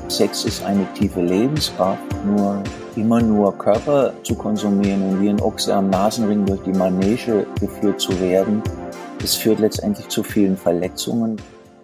Sex ist eine tiefe Lebenskraft, nur immer nur Körper zu konsumieren und wie ein Ochse am Nasenring durch die Manege geführt zu werden, das führt letztendlich zu vielen Verletzungen.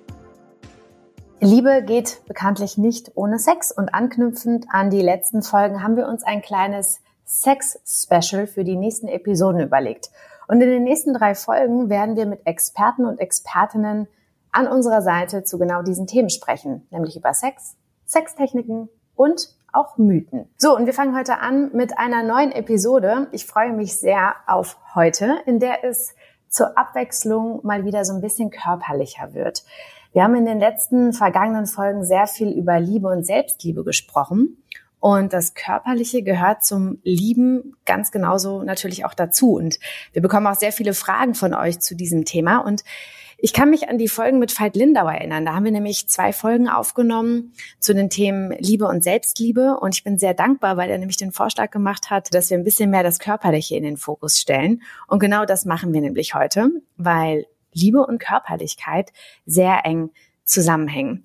Liebe geht bekanntlich nicht ohne Sex und anknüpfend an die letzten Folgen haben wir uns ein kleines Sex-Special für die nächsten Episoden überlegt. Und in den nächsten 3 Folgen werden wir mit Experten und Expertinnen an unserer Seite zu genau diesen Themen sprechen, nämlich über Sex, Sextechniken und auch Mythen. So, und wir fangen heute an mit einer neuen Episode. Ich freue mich sehr auf heute, in der es zur Abwechslung mal wieder so ein bisschen körperlicher wird. Wir haben in den letzten vergangenen Folgen sehr viel über Liebe und Selbstliebe gesprochen. Und das Körperliche gehört zum Lieben ganz genauso natürlich auch dazu. Und wir bekommen auch sehr viele Fragen von euch zu diesem Thema. Und ich kann mich an die Folgen mit Veit Lindau erinnern. Da haben wir nämlich 2 Folgen aufgenommen zu den Themen Liebe und Selbstliebe. Und ich bin sehr dankbar, weil er nämlich den Vorschlag gemacht hat, dass wir ein bisschen mehr das Körperliche in den Fokus stellen. Und genau das machen wir nämlich heute, weil Liebe und Körperlichkeit sehr eng zusammenhängen.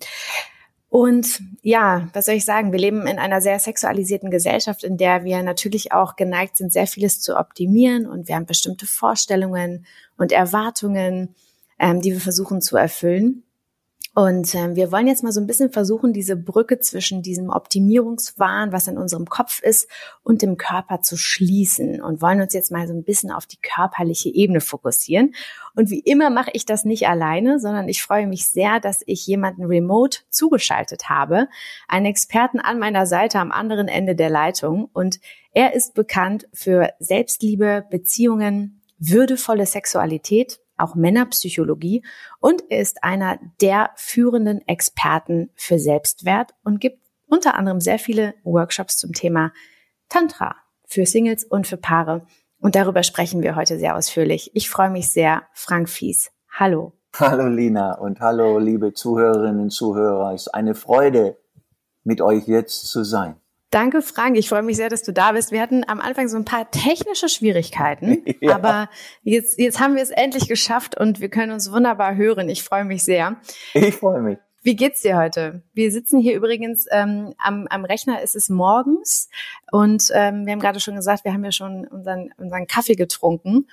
Und ja, was soll ich sagen? Wir leben in einer sehr sexualisierten Gesellschaft, in der wir natürlich auch geneigt sind, sehr vieles zu optimieren. Und wir haben bestimmte Vorstellungen und Erwartungen, die wir versuchen zu erfüllen. Und wir wollen jetzt mal so ein bisschen versuchen, diese Brücke zwischen diesem Optimierungswahn, was in unserem Kopf ist, und dem Körper zu schließen und wollen uns jetzt mal so ein bisschen auf die körperliche Ebene fokussieren. Und wie immer mache ich das nicht alleine, sondern ich freue mich sehr, dass ich jemanden remote zugeschaltet habe, einen Experten an meiner Seite am anderen Ende der Leitung. Und er ist bekannt für Selbstliebe, Beziehungen, würdevolle Sexualität, auch Männerpsychologie, und er ist einer der führenden Experten für Selbstwert und gibt unter anderem sehr viele Workshops zum Thema Tantra für Singles und für Paare. Und darüber sprechen wir heute sehr ausführlich. Ich freue mich sehr. Frank Fies. Hallo. Hallo Lina und hallo liebe Zuhörerinnen und Zuhörer. Es ist eine Freude, mit euch jetzt zu sein. Danke, Frank. Ich freue mich sehr, dass du da bist. Wir hatten am Anfang so ein paar technische Schwierigkeiten, ja. Aber jetzt haben wir es endlich geschafft und wir können uns wunderbar hören. Ich freue mich sehr. Ich freue mich. Wie geht's dir heute? Wir sitzen hier übrigens am Rechner, ist es morgens und wir haben gerade schon gesagt, wir haben ja schon unseren Kaffee getrunken.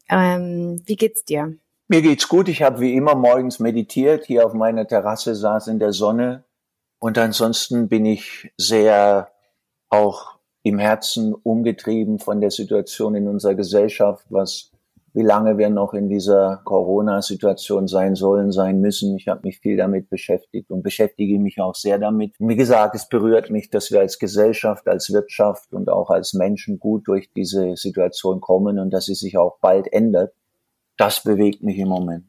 Wie geht's dir? Mir geht's gut. Ich habe wie immer morgens meditiert, hier auf meiner Terrasse, saß in der Sonne und ansonsten bin ich sehr auch im Herzen umgetrieben von der Situation in unserer Gesellschaft, wie lange wir noch in dieser Corona-Situation sein müssen. Ich habe mich viel damit beschäftigt und beschäftige mich auch sehr damit. Und wie gesagt, es berührt mich, dass wir als Gesellschaft, als Wirtschaft und auch als Menschen gut durch diese Situation kommen und dass sie sich auch bald ändert. Das bewegt mich im Moment.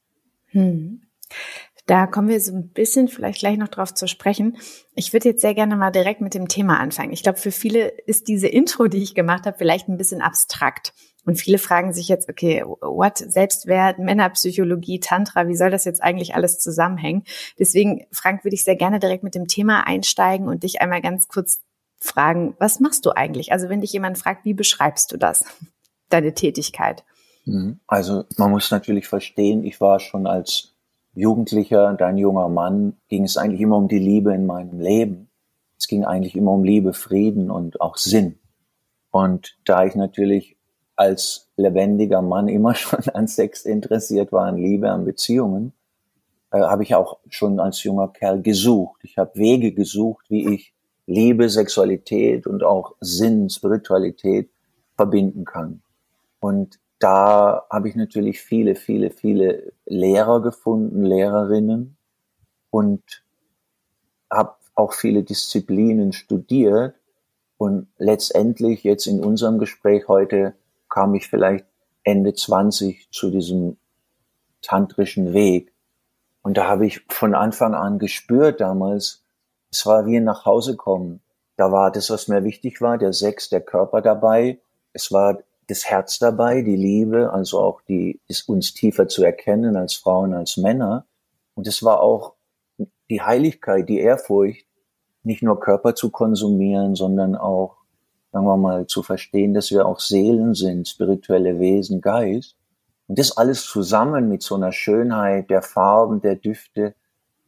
Da kommen wir so ein bisschen vielleicht gleich noch drauf zu sprechen. Ich würde jetzt sehr gerne mal direkt mit dem Thema anfangen. Ich glaube, für viele ist diese Intro, die ich gemacht habe, vielleicht ein bisschen abstrakt. Und viele fragen sich jetzt, okay, what? Selbstwert, Männerpsychologie, Tantra, wie soll das jetzt eigentlich alles zusammenhängen? Deswegen, Frank, würde ich sehr gerne direkt mit dem Thema einsteigen und dich einmal ganz kurz fragen, was machst du eigentlich? Also wenn dich jemand fragt, wie beschreibst du das, deine Tätigkeit? Also man muss natürlich verstehen, ich war schon als Jugendlicher und ein junger Mann, ging es eigentlich immer um die Liebe in meinem Leben. Es ging eigentlich immer um Liebe, Frieden und auch Sinn. Und da ich natürlich als lebendiger Mann immer schon an Sex interessiert war, an Liebe, an Beziehungen, habe ich auch schon als junger Kerl gesucht. Ich habe Wege gesucht, wie ich Liebe, Sexualität und auch Sinn, Spiritualität verbinden kann. Und da habe ich natürlich viele Lehrer gefunden, Lehrerinnen und habe auch viele Disziplinen studiert. Und letztendlich jetzt in unserem Gespräch heute kam ich vielleicht Ende 20 zu diesem tantrischen Weg. Und da habe ich von Anfang an gespürt damals, es war wie ein Nachhausekommen. Da war das, was mir wichtig war, der Sex, der Körper dabei. Es war das Herz dabei, die Liebe, also auch uns tiefer zu erkennen als Frauen, als Männer. Und es war auch die Heiligkeit, die Ehrfurcht, nicht nur Körper zu konsumieren, sondern auch, sagen wir mal, zu verstehen, dass wir auch Seelen sind, spirituelle Wesen, Geist. Und das alles zusammen mit so einer Schönheit der Farben, der Düfte,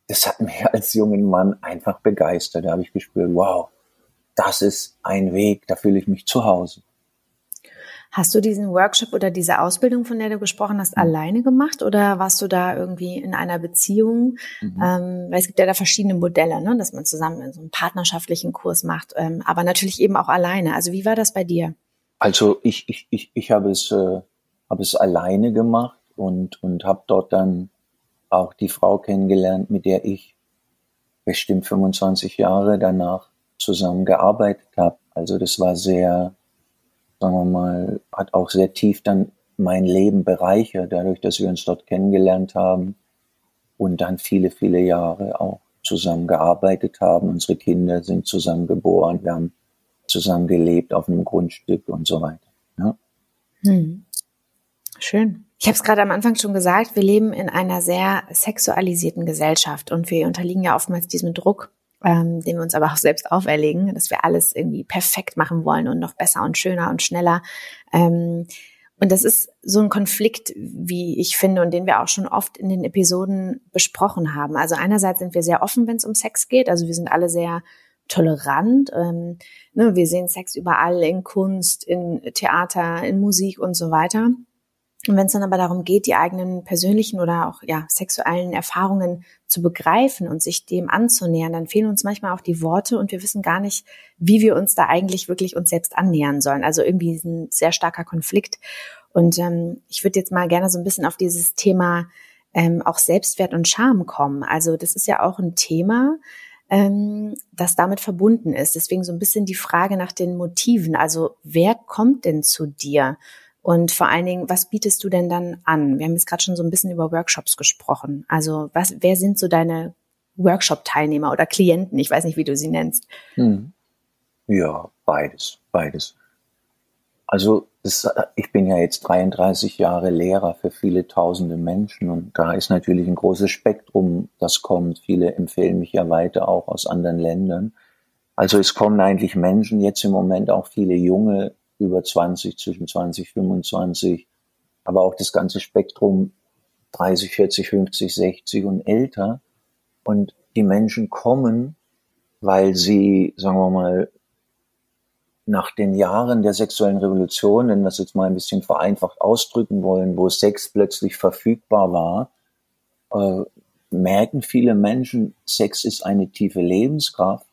das hat mich als jungen Mann einfach begeistert. Da habe ich gespürt, wow, das ist ein Weg, da fühle ich mich zu Hause. Hast du diesen Workshop oder diese Ausbildung, von der du gesprochen hast, alleine gemacht oder warst du da irgendwie in einer Beziehung? Weil es gibt ja da verschiedene Modelle, ne, dass man zusammen so einen partnerschaftlichen Kurs macht, aber natürlich eben auch alleine. Also wie war das bei dir? Also ich habe es alleine gemacht und habe dort dann auch die Frau kennengelernt, mit der ich bestimmt 25 Jahre danach zusammengearbeitet habe. Also das war sehr, sagen wir mal, hat auch sehr tief dann mein Leben bereichert, dadurch, dass wir uns dort kennengelernt haben und dann viele, viele Jahre auch zusammen gearbeitet haben. Unsere Kinder sind zusammen geboren, wir haben zusammen gelebt auf einem Grundstück und so weiter. Ja. Schön. Ich habe es gerade am Anfang schon gesagt, wir leben in einer sehr sexualisierten Gesellschaft und wir unterliegen ja oftmals diesem Druck, den wir uns aber auch selbst auferlegen, dass wir alles irgendwie perfekt machen wollen und noch besser und schöner und schneller. Und das ist so ein Konflikt, wie ich finde, und den wir auch schon oft in den Episoden besprochen haben. Also einerseits sind wir sehr offen, wenn es um Sex geht. Also wir sind alle sehr tolerant. Wir sehen Sex überall in Kunst, in Theater, in Musik und so weiter. Und wenn es dann aber darum geht, die eigenen persönlichen oder auch sexuellen Erfahrungen zu begreifen und sich dem anzunähern, dann fehlen uns manchmal auch die Worte und wir wissen gar nicht, wie wir uns da eigentlich wirklich uns selbst annähern sollen. Also irgendwie ist ein sehr starker Konflikt. Und ich würde jetzt mal gerne so ein bisschen auf dieses Thema auch Selbstwert und Scham kommen. Also das ist ja auch ein Thema, das damit verbunden ist. Deswegen so ein bisschen die Frage nach den Motiven. Also wer kommt denn zu dir? Und vor allen Dingen, was bietest du denn dann an? Wir haben jetzt gerade schon so ein bisschen über Workshops gesprochen. Also wer sind so deine Workshop-Teilnehmer oder Klienten? Ich weiß nicht, wie du sie nennst. Ja, beides. Also ich bin ja jetzt 33 Jahre Lehrer für viele tausende Menschen und da ist natürlich ein großes Spektrum, das kommt. Viele empfehlen mich ja weiter, auch aus anderen Ländern. Also es kommen eigentlich Menschen, jetzt im Moment auch viele junge, über 20, zwischen 20, 25, aber auch das ganze Spektrum 30, 40, 50, 60 und älter. Und die Menschen kommen, weil sie, sagen wir mal, nach den Jahren der sexuellen Revolution, wenn wir es jetzt mal ein bisschen vereinfacht ausdrücken wollen, wo Sex plötzlich verfügbar war, merken viele Menschen, Sex ist eine tiefe Lebenskraft,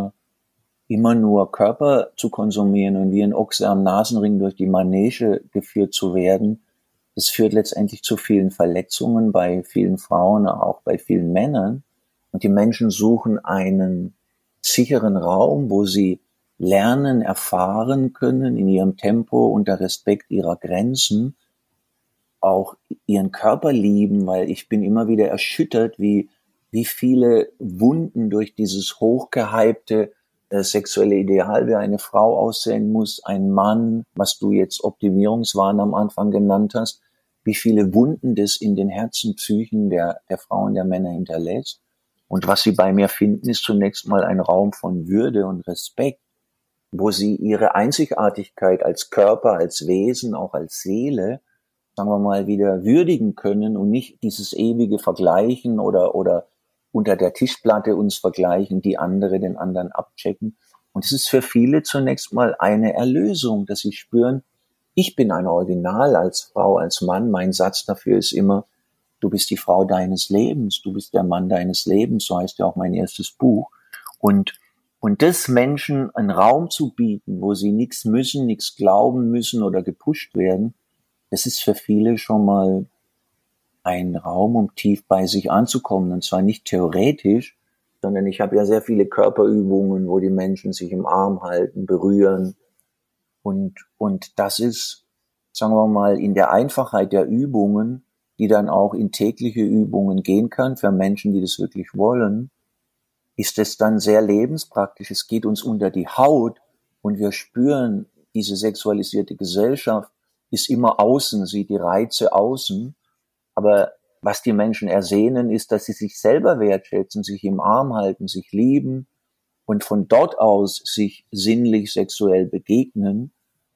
immer nur Körper zu konsumieren und wie ein Ochse am Nasenring durch die Manege geführt zu werden, das führt letztendlich zu vielen Verletzungen bei vielen Frauen, auch bei vielen Männern. Und die Menschen suchen einen sicheren Raum, wo sie lernen, erfahren können in ihrem Tempo, unter Respekt ihrer Grenzen, auch ihren Körper lieben, weil ich bin immer wieder erschüttert, wie viele Wunden durch dieses hochgehypte sexuelle Ideal, wie eine Frau aussehen muss, ein Mann, was du jetzt Optimierungswahn am Anfang genannt hast, wie viele Wunden das in den Herzen, Psychen der Frauen, der Männer hinterlässt. Und was sie bei mir finden, ist zunächst mal ein Raum von Würde und Respekt, wo sie ihre Einzigartigkeit als Körper, als Wesen, auch als Seele, sagen wir mal, wieder würdigen können und nicht dieses ewige Vergleichen oder unter der Tischplatte uns vergleichen, die andere den anderen abchecken. Und es ist für viele zunächst mal eine Erlösung, dass sie spüren, ich bin ein Original als Frau, als Mann. Mein Satz dafür ist immer, du bist die Frau deines Lebens, du bist der Mann deines Lebens, so heißt ja auch mein erstes Buch. Und das Menschen einen Raum zu bieten, wo sie nichts müssen, nichts glauben müssen oder gepusht werden, das ist für viele schon mal ein Raum, um tief bei sich anzukommen. Und zwar nicht theoretisch, sondern ich habe ja sehr viele Körperübungen, wo die Menschen sich im Arm halten, berühren. Und das ist, sagen wir mal, in der Einfachheit der Übungen, die dann auch in tägliche Übungen gehen kann, für Menschen, die das wirklich wollen, ist es dann sehr lebenspraktisch. Es geht uns unter die Haut und wir spüren, diese sexualisierte Gesellschaft ist immer außen, sieht die Reize außen. Aber was die Menschen ersehnen, ist, dass sie sich selber wertschätzen, sich im Arm halten, sich lieben und von dort aus sich sinnlich sexuell begegnen,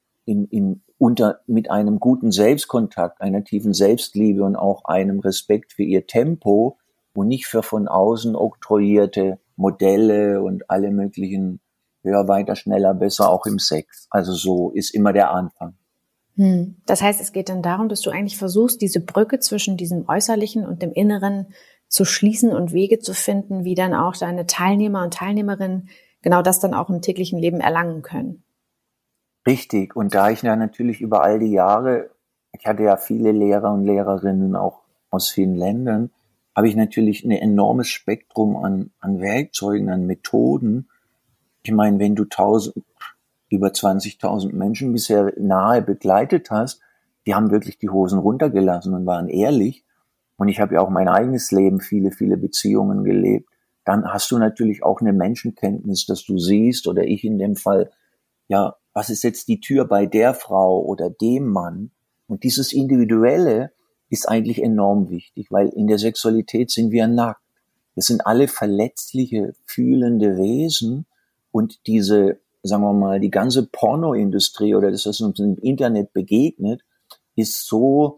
mit einem guten Selbstkontakt, einer tiefen Selbstliebe und auch einem Respekt für ihr Tempo, und nicht für von außen oktroyierte Modelle und alle möglichen höher, weiter, schneller, besser, auch im Sex. Also so ist immer der Anfang. Das heißt, es geht dann darum, dass du eigentlich versuchst, diese Brücke zwischen diesem Äußerlichen und dem Inneren zu schließen und Wege zu finden, wie dann auch deine Teilnehmer und Teilnehmerinnen genau das dann auch im täglichen Leben erlangen können. Richtig. Und da ich ja natürlich über all die Jahre, ich hatte ja viele Lehrer und Lehrerinnen auch aus vielen Ländern, habe ich natürlich ein enormes Spektrum an Werkzeugen, an Methoden. Ich meine, wenn du über 20.000 Menschen bisher nahe begleitet hast, die haben wirklich die Hosen runtergelassen und waren ehrlich. Und ich habe ja auch mein eigenes Leben, viele, viele Beziehungen gelebt. Dann hast du natürlich auch eine Menschenkenntnis, dass du siehst, oder ich in dem Fall, ja, was ist jetzt die Tür bei der Frau oder dem Mann? Und dieses Individuelle ist eigentlich enorm wichtig, weil in der Sexualität sind wir nackt. Wir sind alle verletzliche, fühlende Wesen, und diese, sagen wir mal, die ganze Pornoindustrie oder das, was uns im Internet begegnet, ist so,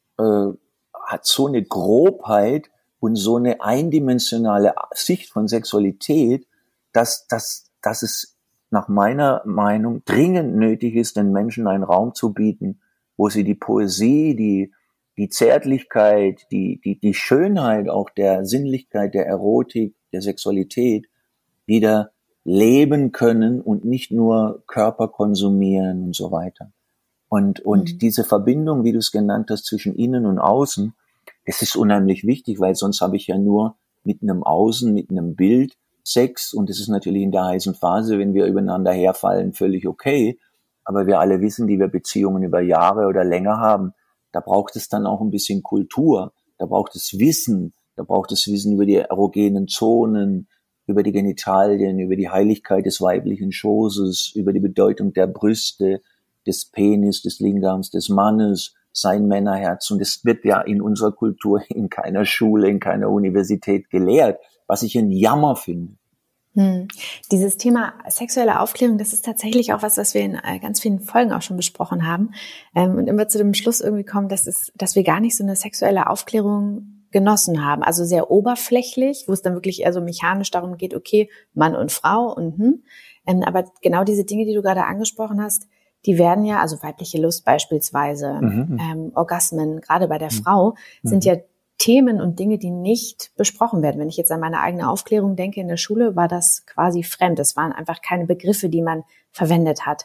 hat so eine Grobheit und so eine eindimensionale Sicht von Sexualität, dass es nach meiner Meinung dringend nötig ist, den Menschen einen Raum zu bieten, wo sie die Poesie, die Zärtlichkeit, die Schönheit auch der Sinnlichkeit, der Erotik, der Sexualität wieder leben können und nicht nur Körper konsumieren und so weiter. Und diese Verbindung, wie du es genannt hast, zwischen innen und außen, das ist unheimlich wichtig, weil sonst habe ich ja nur mit einem Außen, mit einem Bild Sex, und das ist natürlich in der heißen Phase, wenn wir übereinander herfallen, völlig okay. Aber wir alle wissen, die wir Beziehungen über Jahre oder länger haben, da braucht es dann auch ein bisschen Kultur, da braucht es Wissen über die erogenen Zonen, über die Genitalien, über die Heiligkeit des weiblichen Schoßes, über die Bedeutung der Brüste, des Penis, des Lingams, des Mannes, sein Männerherz. Und das wird ja in unserer Kultur in keiner Schule, in keiner Universität gelehrt, was ich ein Jammer finde. Dieses Thema sexuelle Aufklärung, das ist tatsächlich auch was wir in ganz vielen Folgen auch schon besprochen haben. Und immer zu dem Schluss irgendwie kommen, dass wir gar nicht so eine sexuelle Aufklärung genossen haben. Also sehr oberflächlich, wo es dann wirklich eher so mechanisch darum geht, okay, Mann und Frau und aber genau diese Dinge, die du gerade angesprochen hast, die werden ja, also weibliche Lust beispielsweise, Orgasmen, gerade bei der Frau, sind ja Themen und Dinge, die nicht besprochen werden. Wenn ich jetzt an meine eigene Aufklärung denke, in der Schule war das quasi fremd. Es waren einfach keine Begriffe, die man verwendet hat.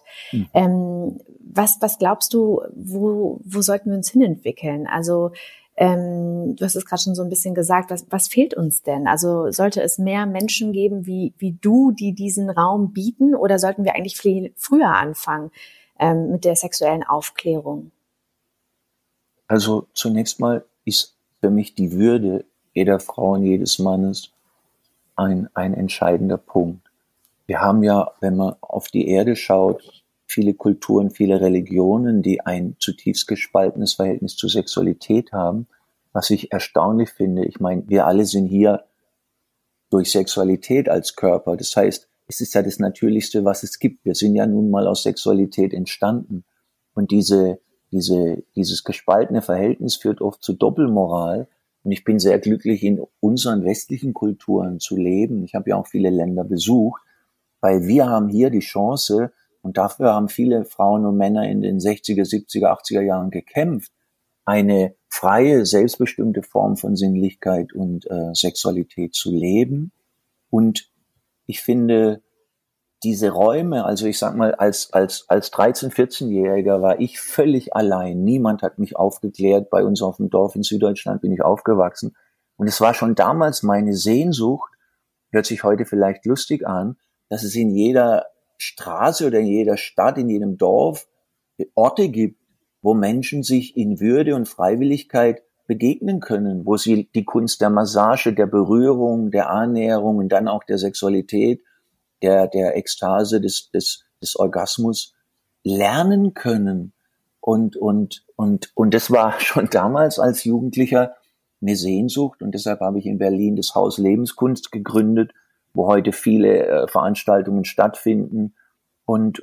Was glaubst du, wo sollten wir uns hinentwickeln? Also du hast es gerade schon so ein bisschen gesagt, was fehlt uns denn? Also sollte es mehr Menschen geben wie du, die diesen Raum bieten, oder sollten wir eigentlich viel früher anfangen mit der sexuellen Aufklärung? Also zunächst mal ist für mich die Würde jeder Frau und jedes Mannes ein entscheidender Punkt. Wir haben ja, wenn man auf die Erde schaut, viele Kulturen, viele Religionen, die ein zutiefst gespaltenes Verhältnis zur Sexualität haben, was ich erstaunlich finde. Ich meine, wir alle sind hier durch Sexualität als Körper. Das heißt, es ist ja das Natürlichste, was es gibt. Wir sind ja nun mal aus Sexualität entstanden. Und dieses gespaltene Verhältnis führt oft zu Doppelmoral. Und ich bin sehr glücklich, in unseren westlichen Kulturen zu leben. Ich habe ja auch viele Länder besucht, weil wir haben hier die Chance, und dafür haben viele Frauen und Männer in den 60er, 70er, 80er Jahren gekämpft, eine freie, selbstbestimmte Form von Sinnlichkeit und Sexualität zu leben. Und ich finde, diese Räume, also ich sag mal, als 13-, 14-Jähriger war ich völlig allein. Niemand hat mich aufgeklärt. Bei uns auf dem Dorf in Süddeutschland bin ich aufgewachsen. Und es war schon damals meine Sehnsucht, hört sich heute vielleicht lustig an, dass es in jeder Straße oder in jeder Stadt, in jedem Dorf Orte gibt, wo Menschen sich in Würde und Freiwilligkeit begegnen können, wo sie die Kunst der Massage, der Berührung, der Annäherung und dann auch der Sexualität, der Ekstase, des Orgasmus lernen können. Und das war schon damals als Jugendlicher eine Sehnsucht, und deshalb habe ich in Berlin das Haus Lebenskunst gegründet, wo heute viele Veranstaltungen stattfinden. Und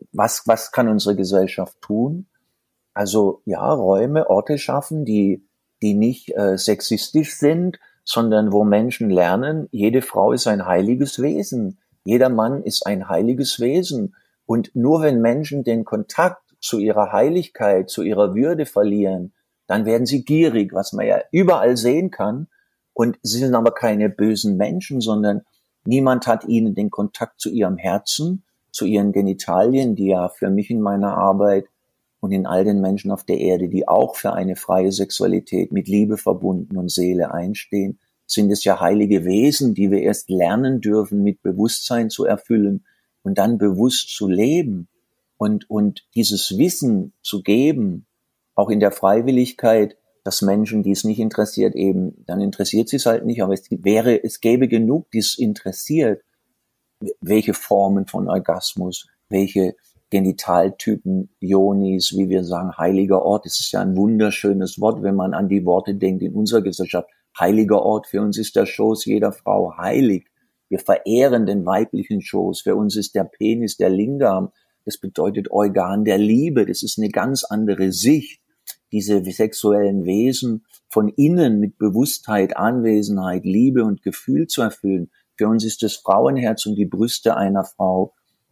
was kann unsere Gesellschaft tun? Also ja, Räume, Orte schaffen, die die nicht sexistisch sind, sondern wo Menschen lernen, jede Frau ist ein heiliges Wesen, jeder Mann ist ein heiliges Wesen. Und nur wenn Menschen den Kontakt zu ihrer Heiligkeit, zu ihrer Würde verlieren, dann werden sie gierig, was man ja überall sehen kann. Und sie sind aber keine bösen Menschen, sondern niemand hat ihnen den Kontakt zu ihrem Herzen, zu ihren Genitalien, die ja für mich in meiner Arbeit und in all den Menschen auf der Erde, die auch für eine freie Sexualität mit Liebe verbunden und Seele einstehen, sind es ja heilige Wesen, die wir erst lernen dürfen, mit Bewusstsein zu erfüllen und dann bewusst zu leben und dieses Wissen zu geben, auch in der Freiwilligkeit, dass Menschen, die es nicht interessiert, eben, dann interessiert sie es halt nicht, aber es gäbe genug, die es interessiert, welche Formen von Orgasmus, welche Genitaltypen, Yonis, wie wir sagen, heiliger Ort. Das ist ja ein wunderschönes Wort, wenn man an die Worte denkt in unserer Gesellschaft. Heiliger Ort, für uns ist der Schoß jeder Frau heilig. Wir verehren den weiblichen Schoß. Für uns ist der Penis der Lingam. Das bedeutet Organ der Liebe. Das ist eine ganz andere Sicht, diese sexuellen Wesen von innen mit Bewusstheit, Anwesenheit, Liebe und Gefühl zu erfüllen. Für uns ist das Frauenherz und die Brüste einer Frau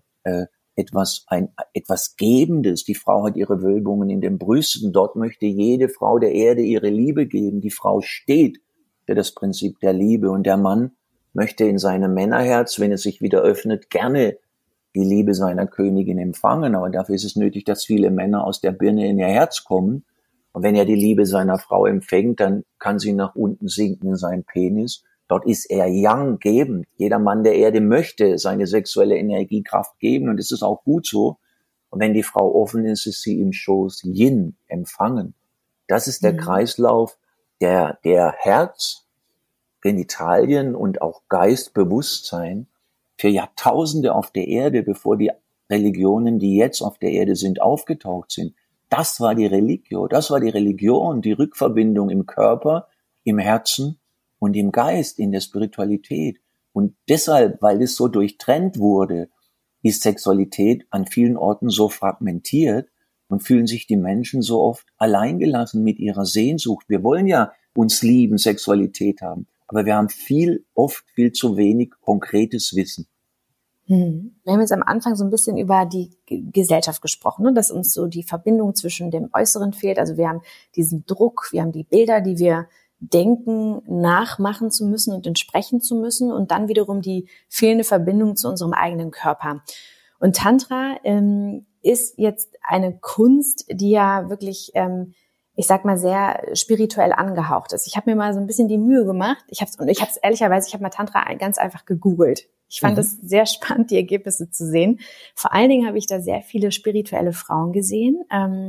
etwas Gebendes. Die Frau hat ihre Wölbungen in den Brüsten. Dort möchte jede Frau der Erde ihre Liebe geben. Die Frau steht für das Prinzip der Liebe. Und der Mann möchte in seinem Männerherz, wenn es sich wieder öffnet, gerne die Liebe seiner Königin empfangen. Aber dafür ist es nötig, dass viele Männer aus der Birne in ihr Herz kommen. Und wenn er die Liebe seiner Frau empfängt, dann kann sie nach unten sinken in seinen Penis. Dort ist er Yang gebend. Jeder Mann der Erde möchte seine sexuelle Energiekraft geben und es ist auch gut so. Und wenn die Frau offen ist, ist sie im Schoß Yin empfangen. Das ist der Kreislauf, der Herz, Genitalien und auch Geist, Bewusstsein für Jahrtausende auf der Erde, bevor die Religionen, die jetzt auf der Erde sind, aufgetaucht sind. Das war die Religio, das war die Religion, die Rückverbindung im Körper, im Herzen und im Geist, in der Spiritualität. Und deshalb, weil es so durchtrennt wurde, ist Sexualität an vielen Orten so fragmentiert und fühlen sich die Menschen so oft alleingelassen mit ihrer Sehnsucht. Wir wollen ja uns lieben, Sexualität haben, aber wir haben oft viel zu wenig konkretes Wissen. Wir haben jetzt am Anfang so ein bisschen über die Gesellschaft gesprochen, ne? Dass uns so die Verbindung zwischen dem Äußeren fehlt. Also wir haben diesen Druck, wir haben die Bilder, die wir denken, nachmachen zu müssen und entsprechen zu müssen und dann wiederum die fehlende Verbindung zu unserem eigenen Körper. Und Tantra ist jetzt eine Kunst, die ja wirklich, ich sag mal, sehr spirituell angehaucht ist. Ich habe mir mal so ein bisschen die Mühe gemacht. Ich habe mal Tantra ganz einfach gegoogelt. Ich fand es sehr spannend, die Ergebnisse zu sehen. Vor allen Dingen habe ich da sehr viele spirituelle Frauen gesehen.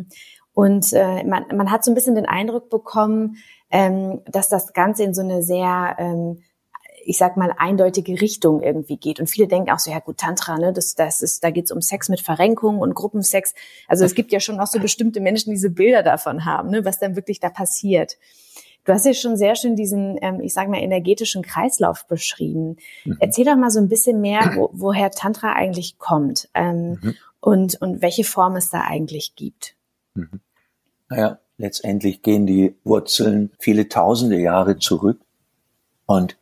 Und man hat so ein bisschen den Eindruck bekommen, dass das Ganze in so eine sehr, ich sag mal, eindeutige Richtung irgendwie geht. Und viele denken auch so, ja gut, Tantra, ne, da geht's um Sex mit Verrenkung und Gruppensex. Also es gibt ja schon auch so bestimmte Menschen, die diese Bilder davon haben, ne, was dann wirklich da passiert. Du hast ja schon sehr schön diesen, ich sag mal, energetischen Kreislauf beschrieben. Erzähl doch mal so ein bisschen mehr, woher Tantra eigentlich kommt und welche Form es da eigentlich gibt. Naja, letztendlich gehen die Wurzeln viele tausende Jahre zurück und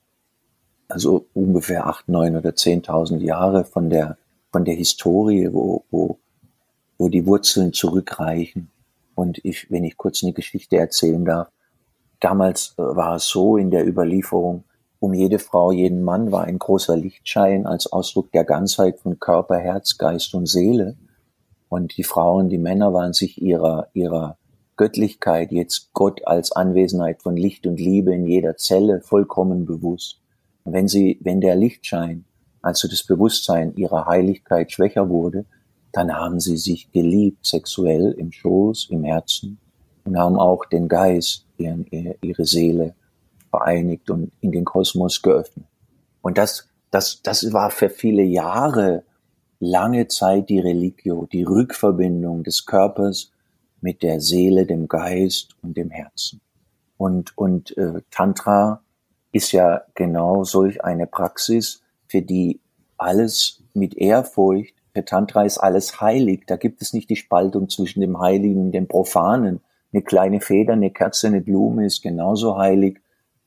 also ungefähr 8, 9 oder 10.000 Jahre von der Historie, wo die Wurzeln zurückreichen. Und wenn ich kurz eine Geschichte erzählen darf, damals war es so in der Überlieferung, um jede Frau, jeden Mann war ein großer Lichtschein als Ausdruck der Ganzheit von Körper, Herz, Geist und Seele. Und die Frauen, die Männer waren sich ihrer Göttlichkeit, jetzt Gott als Anwesenheit von Licht und Liebe in jeder Zelle vollkommen bewusst. Und wenn der Lichtschein, also das Bewusstsein ihrer Heiligkeit schwächer wurde, dann haben sie sich geliebt, sexuell im Schoß, im Herzen und haben auch den Geist, ihre Seele vereinigt und in den Kosmos geöffnet. Und das war für viele Jahre lange Zeit die Religio, die Rückverbindung des Körpers mit der Seele, dem Geist und dem Herzen. Und Tantra ist ja genau solch eine Praxis, für die alles mit Ehrfurcht, für Tantra ist alles heilig, da gibt es nicht die Spaltung zwischen dem Heiligen und dem Profanen, Eine kleine Feder, eine Kerze, eine Blume ist genauso heilig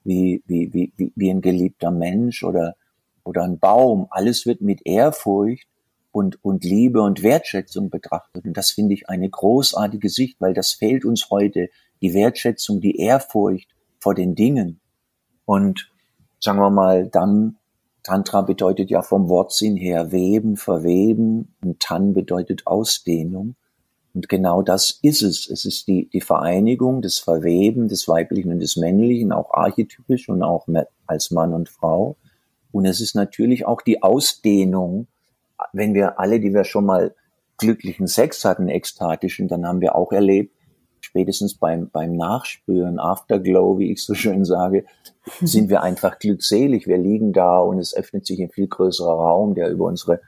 wie ein geliebter Mensch oder ein Baum. Alles wird mit Ehrfurcht und Liebe und Wertschätzung betrachtet. Und das finde ich eine großartige Sicht, weil das fehlt uns heute. Die Wertschätzung, die Ehrfurcht vor den Dingen. Und sagen wir mal, dann Tantra bedeutet ja vom Wortsinn her weben, verweben. Und Tan bedeutet Ausdehnung. Und genau das ist es. Es ist die Vereinigung, das Verweben des Weiblichen und des Männlichen, auch archetypisch und auch als Mann und Frau. Und es ist natürlich auch die Ausdehnung. Wenn wir alle, die wir schon mal glücklichen Sex hatten, ekstatischen, dann haben wir auch erlebt, spätestens beim Nachspüren, Afterglow, wie ich so schön sage, sind wir einfach glückselig. Wir liegen da und es öffnet sich ein viel größerer Raum, der über unsere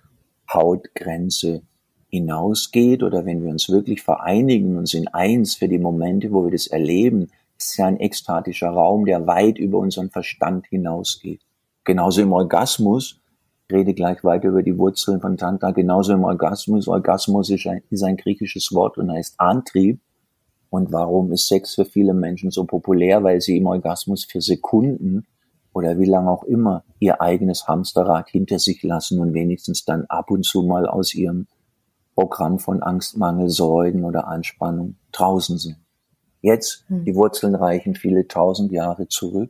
Hautgrenze hinausgeht. Oder wenn wir uns wirklich vereinigen und sind eins für die Momente, wo wir das erleben, ist ja ein ekstatischer Raum, der weit über unseren Verstand hinausgeht. Genauso im Orgasmus, ich rede gleich weiter über die Wurzeln von Tantra, genauso im Orgasmus. Orgasmus ist ein griechisches Wort und heißt Antrieb. Und warum ist Sex für viele Menschen so populär? Weil sie im Orgasmus für Sekunden oder wie lange auch immer ihr eigenes Hamsterrad hinter sich lassen und wenigstens dann ab und zu mal aus ihrem Programm von Angst, Mangel, Sorgen oder Anspannung draußen sind. Jetzt, die Wurzeln reichen viele tausend Jahre zurück.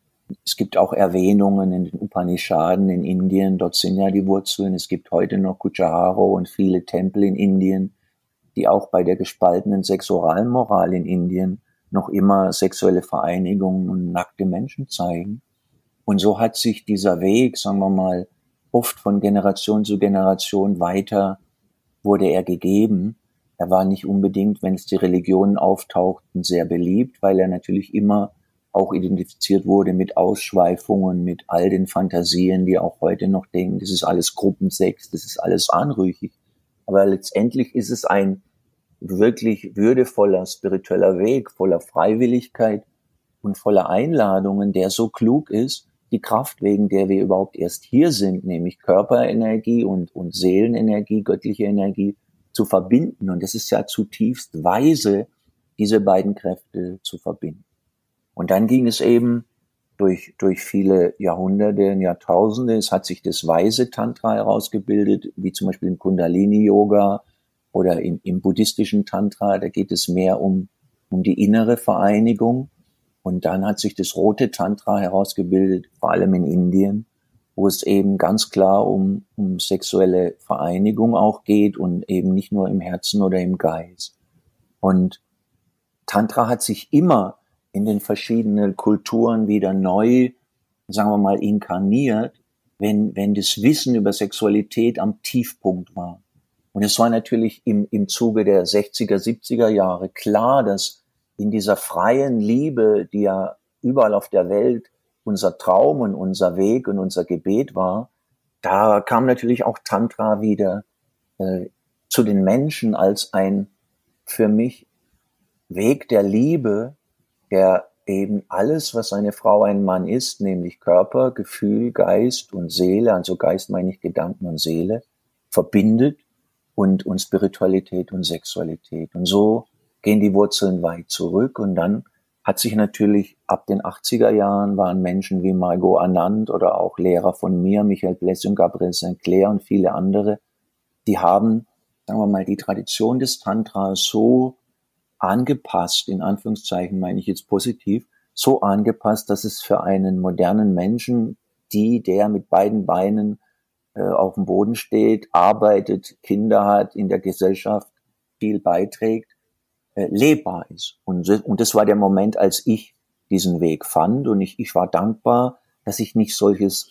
Es gibt auch Erwähnungen in den Upanishaden in Indien, dort sind ja die Wurzeln. Es gibt heute noch Khajuraho und viele Tempel in Indien, die auch bei der gespaltenen Sexualmoral in Indien noch immer sexuelle Vereinigungen und nackte Menschen zeigen. Und so hat sich dieser Weg, sagen wir mal, oft von Generation zu Generation weiter wurde er gegeben. Er war nicht unbedingt, wenn es die Religionen auftauchten, sehr beliebt, weil er natürlich immer auch identifiziert wurde mit Ausschweifungen, mit all den Fantasien, die auch heute noch denken, das ist alles Gruppensex, das ist alles anrüchig. Aber letztendlich ist es ein wirklich würdevoller spiritueller Weg, voller Freiwilligkeit und voller Einladungen, der so klug ist, die Kraft, wegen der wir überhaupt erst hier sind, nämlich Körperenergie und Seelenenergie, göttliche Energie, zu verbinden. Und es ist ja zutiefst weise, diese beiden Kräfte zu verbinden. Und dann ging es eben durch viele Jahrhunderte, Jahrtausende. Es hat sich das weise Tantra herausgebildet, wie zum Beispiel im Kundalini-Yoga oder im buddhistischen Tantra. Da geht es mehr um die innere Vereinigung. Und dann hat sich das rote Tantra herausgebildet, vor allem in Indien, wo es eben ganz klar um sexuelle Vereinigung auch geht und eben nicht nur im Herzen oder im Geist. Und Tantra hat sich immer in den verschiedenen Kulturen wieder neu, sagen wir mal, inkarniert, wenn das Wissen über Sexualität am Tiefpunkt war. Und es war natürlich im Zuge der 60er, 70er Jahre klar, dass in dieser freien Liebe, die ja überall auf der Welt unser Traum und unser Weg und unser Gebet war, da kam natürlich auch Tantra wieder zu den Menschen als ein für mich Weg der Liebe, der eben alles, was eine Frau, ein Mann ist, nämlich Körper, Gefühl, Geist und Seele, also Geist meine ich Gedanken und Seele, verbindet und Spiritualität und Sexualität. Und so gehen die Wurzeln weit zurück. Und dann hat sich natürlich ab den 80er Jahren waren Menschen wie Margot Anand oder auch Lehrer von mir, Michael Blessing, Gabriel Sinclair und viele andere, die haben, sagen wir mal, die Tradition des Tantras so angepasst, in Anführungszeichen meine ich jetzt positiv, so angepasst, dass es für einen modernen Menschen, der mit beiden Beinen auf dem Boden steht, arbeitet, Kinder hat, in der Gesellschaft viel beiträgt, lebbar ist. Und das war der Moment, als ich diesen Weg fand und ich war dankbar, dass ich nicht solches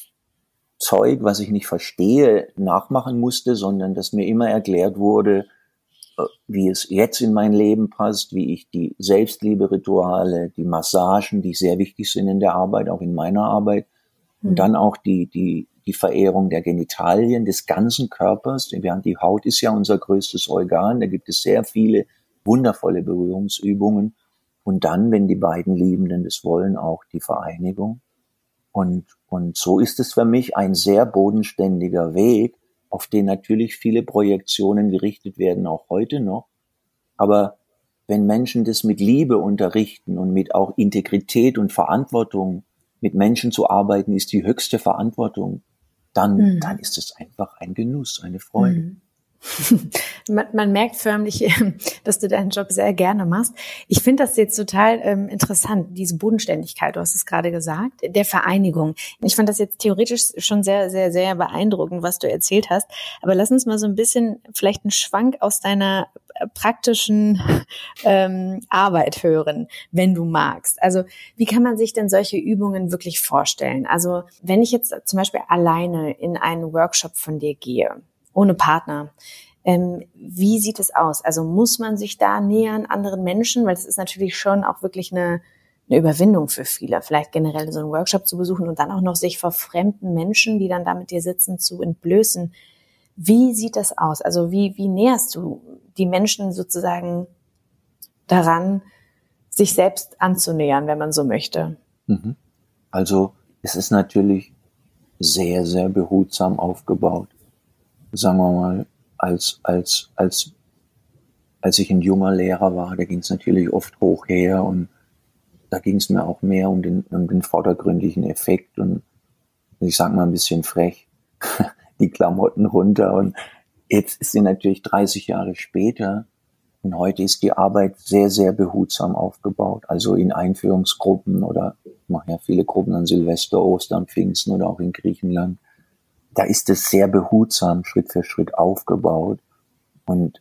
Zeug, was ich nicht verstehe, nachmachen musste, sondern dass mir immer erklärt wurde, wie es jetzt in mein Leben passt, wie ich die Selbstliebe-Rituale, die Massagen, die sehr wichtig sind in der Arbeit, auch in meiner Arbeit, und dann auch die Verehrung der Genitalien, des ganzen Körpers. Die Haut ist ja unser größtes Organ, da gibt es sehr viele wundervolle Berührungsübungen. Und dann, wenn die beiden Liebenden das wollen, auch die Vereinigung. Und so ist es für mich ein sehr bodenständiger Weg, auf den natürlich viele Projektionen gerichtet werden, auch heute noch. Aber wenn Menschen das mit Liebe unterrichten und mit auch Integrität und Verantwortung, mit Menschen zu arbeiten, ist die höchste Verantwortung, dann ist es einfach ein Genuss, eine Freude. Man merkt förmlich, dass du deinen Job sehr gerne machst. Ich finde das jetzt total interessant, diese Bodenständigkeit, du hast es gerade gesagt, der Vereinigung. Ich fand das jetzt theoretisch schon sehr, sehr, sehr beeindruckend, was du erzählt hast. Aber lass uns mal so ein bisschen vielleicht einen Schwank aus deiner praktischen Arbeit hören, wenn du magst. Also wie kann man sich denn solche Übungen wirklich vorstellen? Also wenn ich jetzt zum Beispiel alleine in einen Workshop von dir gehe, ohne Partner. Wie sieht es aus? Also muss man sich da nähern anderen Menschen? Weil es ist natürlich schon auch wirklich eine Überwindung für viele, vielleicht generell so einen Workshop zu besuchen und dann auch noch sich vor fremden Menschen, die dann da mit dir sitzen, zu entblößen. Wie sieht das aus? Also wie näherst du die Menschen sozusagen daran, sich selbst anzunähern, wenn man so möchte? Also es ist natürlich sehr, sehr behutsam aufgebaut. Sagen wir mal, als ich ein junger Lehrer war, da ging es natürlich oft hoch her und da ging es mir auch mehr um den vordergründigen Effekt und ich sage mal ein bisschen frech, die Klamotten runter. Und jetzt ist sie natürlich 30 Jahre später und heute ist die Arbeit sehr, sehr behutsam aufgebaut. Also in Einführungsgruppen oder ich mache ja viele Gruppen an Silvester, Ostern, Pfingsten oder auch in Griechenland. Da ist es sehr behutsam, Schritt für Schritt aufgebaut. Und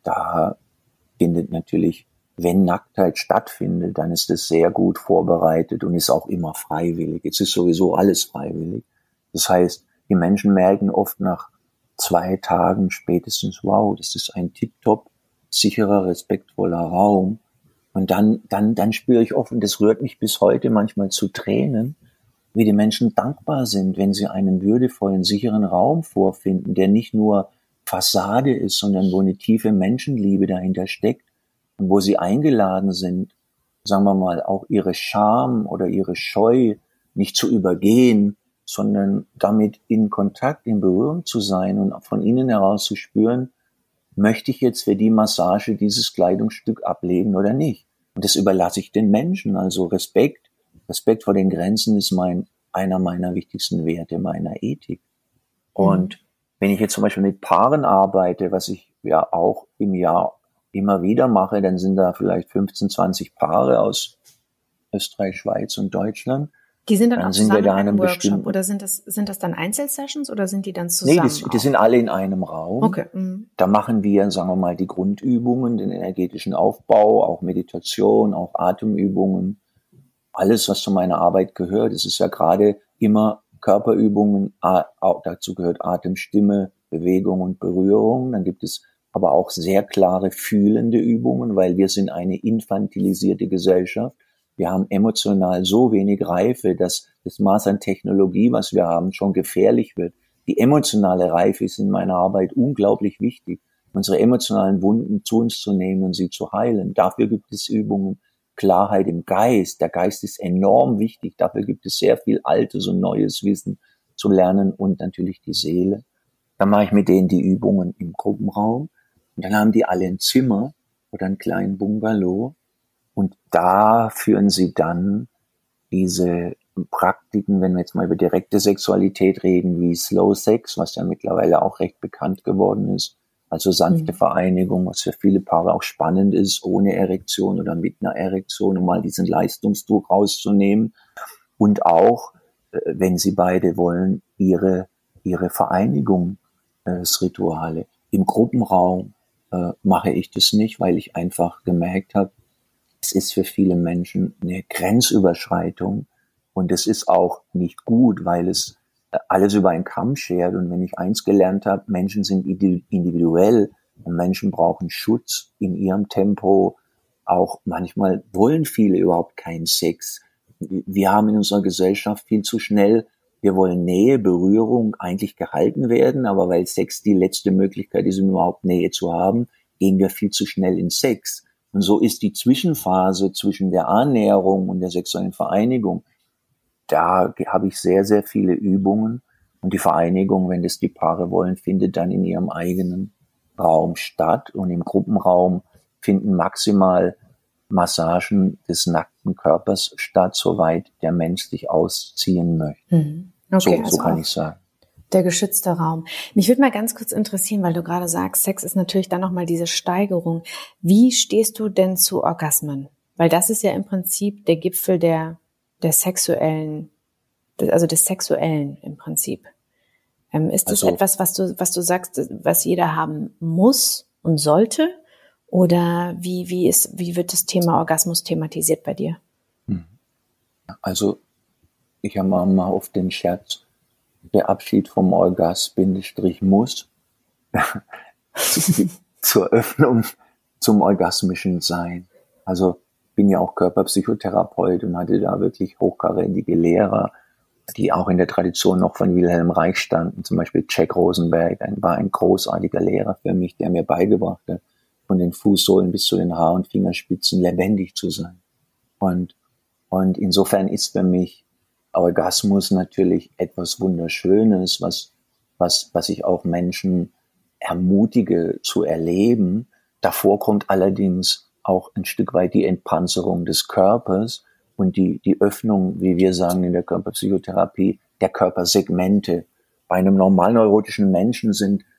da findet natürlich, wenn Nacktheit stattfindet, dann ist es sehr gut vorbereitet und ist auch immer freiwillig. Jetzt ist sowieso alles freiwillig. Das heißt, die Menschen merken oft nach 2 Tagen spätestens, wow, das ist ein tipptopp, sicherer, respektvoller Raum. Und dann spüre ich oft, und das rührt mich bis heute manchmal zu Tränen, wie die Menschen dankbar sind, wenn sie einen würdevollen, sicheren Raum vorfinden, der nicht nur Fassade ist, sondern wo eine tiefe Menschenliebe dahinter steckt und wo sie eingeladen sind, sagen wir mal, auch ihre Scham oder ihre Scheu nicht zu übergehen, sondern damit in Kontakt, in Berührung zu sein und von innen heraus zu spüren, möchte ich jetzt für die Massage dieses Kleidungsstück ablegen oder nicht? Und das überlasse ich den Menschen, also Respekt vor den Grenzen ist einer meiner wichtigsten Werte, meiner Ethik. Und wenn ich jetzt zum Beispiel mit Paaren arbeite, was ich ja auch im Jahr immer wieder mache, dann sind da vielleicht 15, 20 Paare aus Österreich, Schweiz und Deutschland. Die sind dann auch zusammen in einem Workshop oder sind das dann Einzelsessions oder sind die dann zusammen? Nee, die sind alle in einem Raum. Okay. Da machen wir, sagen wir mal, die Grundübungen, den energetischen Aufbau, auch Meditation, auch Atemübungen. Alles, was zu meiner Arbeit gehört. Es ist ja gerade immer Körperübungen, auch dazu gehört Atem, Stimme, Bewegung und Berührung. Dann gibt es aber auch sehr klare fühlende Übungen, weil wir sind eine infantilisierte Gesellschaft. Wir haben emotional so wenig Reife, dass das Maß an Technologie, was wir haben, schon gefährlich wird. Die emotionale Reife ist in meiner Arbeit unglaublich wichtig, unsere emotionalen Wunden zu uns zu nehmen und sie zu heilen. Dafür gibt es Übungen. Klarheit im Geist. Der Geist ist enorm wichtig. Dafür gibt es sehr viel altes und neues Wissen zu lernen und natürlich die Seele. Dann mache ich mit denen die Übungen im Gruppenraum und dann haben die alle ein Zimmer oder einen kleinen Bungalow und da führen sie dann diese Praktiken, wenn wir jetzt mal über direkte Sexualität reden, wie Slow Sex, was ja mittlerweile auch recht bekannt geworden ist. Also sanfte Vereinigung, was für viele Paare auch spannend ist, ohne Erektion oder mit einer Erektion, um mal diesen Leistungsdruck rauszunehmen. Und auch, wenn sie beide wollen, ihre Vereinigungsrituale. Im Gruppenraum mache ich das nicht, weil ich einfach gemerkt habe, es ist für viele Menschen eine Grenzüberschreitung und es ist auch nicht gut, weil es alles über einen Kamm schert. Und wenn ich eins gelernt habe, Menschen sind individuell und Menschen brauchen Schutz in ihrem Tempo. Auch manchmal wollen viele überhaupt keinen Sex. Wir haben in unserer Gesellschaft viel zu schnell, wir wollen Nähe, Berührung eigentlich gehalten werden, aber weil Sex die letzte Möglichkeit ist, um überhaupt Nähe zu haben, gehen wir viel zu schnell in Sex. Und so ist die Zwischenphase zwischen der Annäherung und der sexuellen Vereinigung, da habe ich sehr, sehr viele Übungen und die Vereinigung, wenn das die Paare wollen, findet dann in ihrem eigenen Raum statt und im Gruppenraum finden maximal Massagen des nackten Körpers statt, soweit der Mensch sich ausziehen möchte. Okay, so kann ich sagen. Der geschützte Raum. Mich würde mal ganz kurz interessieren, weil du gerade sagst, Sex ist natürlich dann nochmal diese Steigerung. Wie stehst du denn zu Orgasmen? Weil das ist ja im Prinzip der Gipfel der sexuellen, also des Sexuellen im Prinzip. Ist das etwas, was du sagst, was jeder haben muss und sollte? Oder wie wird das Thema Orgasmus thematisiert bei dir? Also, ich habe mal auf den Scherz, der Abschied vom Orgas-muss zur Öffnung zum orgasmischen Sein. Also, bin ja auch Körperpsychotherapeut und hatte da wirklich hochkarätige Lehrer, die auch in der Tradition noch von Wilhelm Reich standen. Zum Beispiel Jack Rosenberg war ein großartiger Lehrer für mich, der mir beigebracht hat, von den Fußsohlen bis zu den Haar- und Fingerspitzen lebendig zu sein. Und insofern ist für mich Orgasmus natürlich etwas Wunderschönes, was ich auch Menschen ermutige zu erleben. Davor kommt allerdings auch ein Stück weit die Entpanzerung des Körpers und die Öffnung, wie wir sagen in der Körperpsychotherapie, der Körpersegmente. Bei einem normalneurotischen Menschen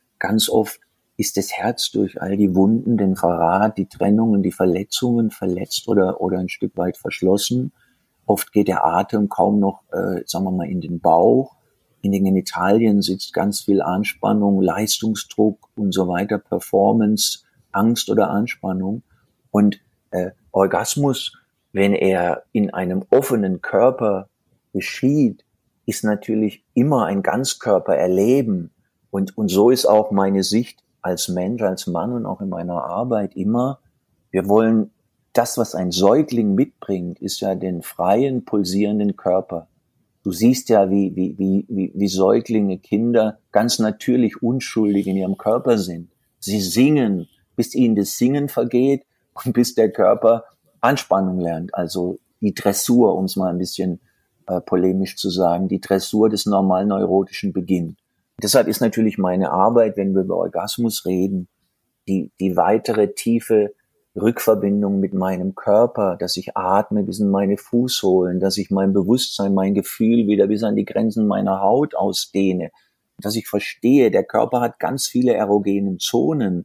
ist das Herz durch all die Wunden, den Verrat, die Trennungen, die Verletzungen verletzt oder ein Stück weit verschlossen. Oft geht der Atem kaum noch, sagen wir mal, in den Bauch. In den Genitalien sitzt ganz viel Anspannung, Leistungsdruck und so weiter, Performance, Angst oder Anspannung. Und Orgasmus, wenn er in einem offenen Körper geschieht, ist natürlich immer ein Ganzkörpererleben. Und so ist auch meine Sicht als Mensch, als Mann und auch in meiner Arbeit immer, wir wollen, das, was ein Säugling mitbringt, ist ja den freien, pulsierenden Körper. Du siehst ja, wie Säuglinge, Kinder ganz natürlich unschuldig in ihrem Körper sind. Sie singen, bis ihnen das Singen vergeht und bis der Körper Anspannung lernt. Also die Dressur, um es mal ein bisschen polemisch zu sagen, die Dressur des normalen Neurotischen beginnt. Deshalb ist natürlich meine Arbeit, wenn wir über Orgasmus reden, die weitere tiefe Rückverbindung mit meinem Körper, dass ich atme bis in meine Fußsohlen, dass ich mein Bewusstsein, mein Gefühl wieder bis an die Grenzen meiner Haut ausdehne, dass ich verstehe, der Körper hat ganz viele erogene Zonen.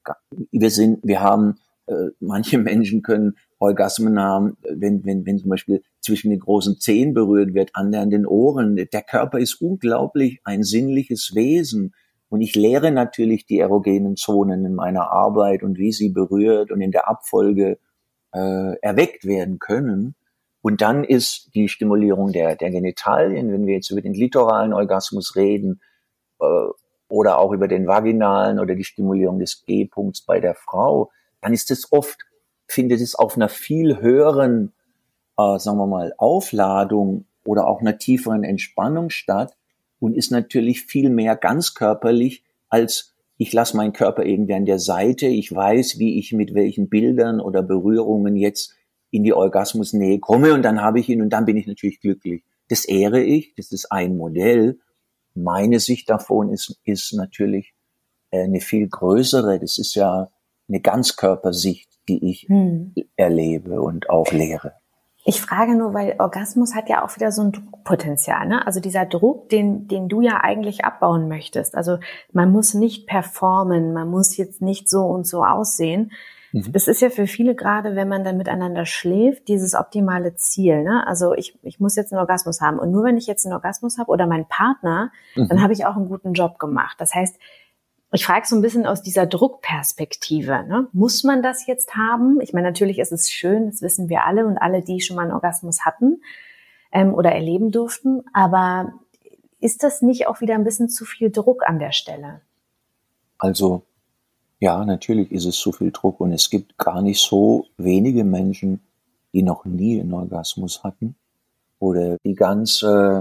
Manche Menschen können Orgasmen haben, wenn zum Beispiel zwischen den großen Zehen berührt wird, andere an den Ohren. Der Körper ist unglaublich ein sinnliches Wesen. Und ich lehre natürlich die erogenen Zonen in meiner Arbeit und wie sie berührt und in der Abfolge erweckt werden können. Und dann ist die Stimulierung der Genitalien, wenn wir jetzt über den klitoralen Orgasmus reden, oder auch über den vaginalen oder die Stimulierung des G-Punkts bei der Frau, dann ist es findet es auf einer viel höheren, sagen wir mal, Aufladung oder auch einer tieferen Entspannung statt und ist natürlich viel mehr ganzkörperlich, als ich lasse meinen Körper irgendwie an der Seite, ich weiß, wie ich mit welchen Bildern oder Berührungen jetzt in die Orgasmusnähe komme und dann habe ich ihn und dann bin ich natürlich glücklich. Das ehre ich, das ist ein Modell. Meine Sicht davon ist natürlich eine viel größere, das ist ja eine Ganzkörpersicht, die ich erlebe und auch lehre. Ich frage nur, weil Orgasmus hat ja auch wieder so ein Druckpotenzial, ne? Also dieser Druck, den du ja eigentlich abbauen möchtest. Also man muss nicht performen, man muss jetzt nicht so und so aussehen. Das ist ja für viele, gerade wenn man dann miteinander schläft, dieses optimale Ziel, ne? Also ich muss jetzt einen Orgasmus haben. Und nur wenn ich jetzt einen Orgasmus habe oder mein Partner, dann habe ich auch einen guten Job gemacht. Das heißt, ich frage so ein bisschen aus dieser Druckperspektive, ne? Muss man das jetzt haben? Ich meine, natürlich ist es schön, das wissen wir alle und alle, die schon mal einen Orgasmus hatten oder erleben durften. Aber ist das nicht auch wieder ein bisschen zu viel Druck an der Stelle? Also ja, natürlich ist es zu viel Druck und es gibt gar nicht so wenige Menschen, die noch nie einen Orgasmus hatten oder die ganz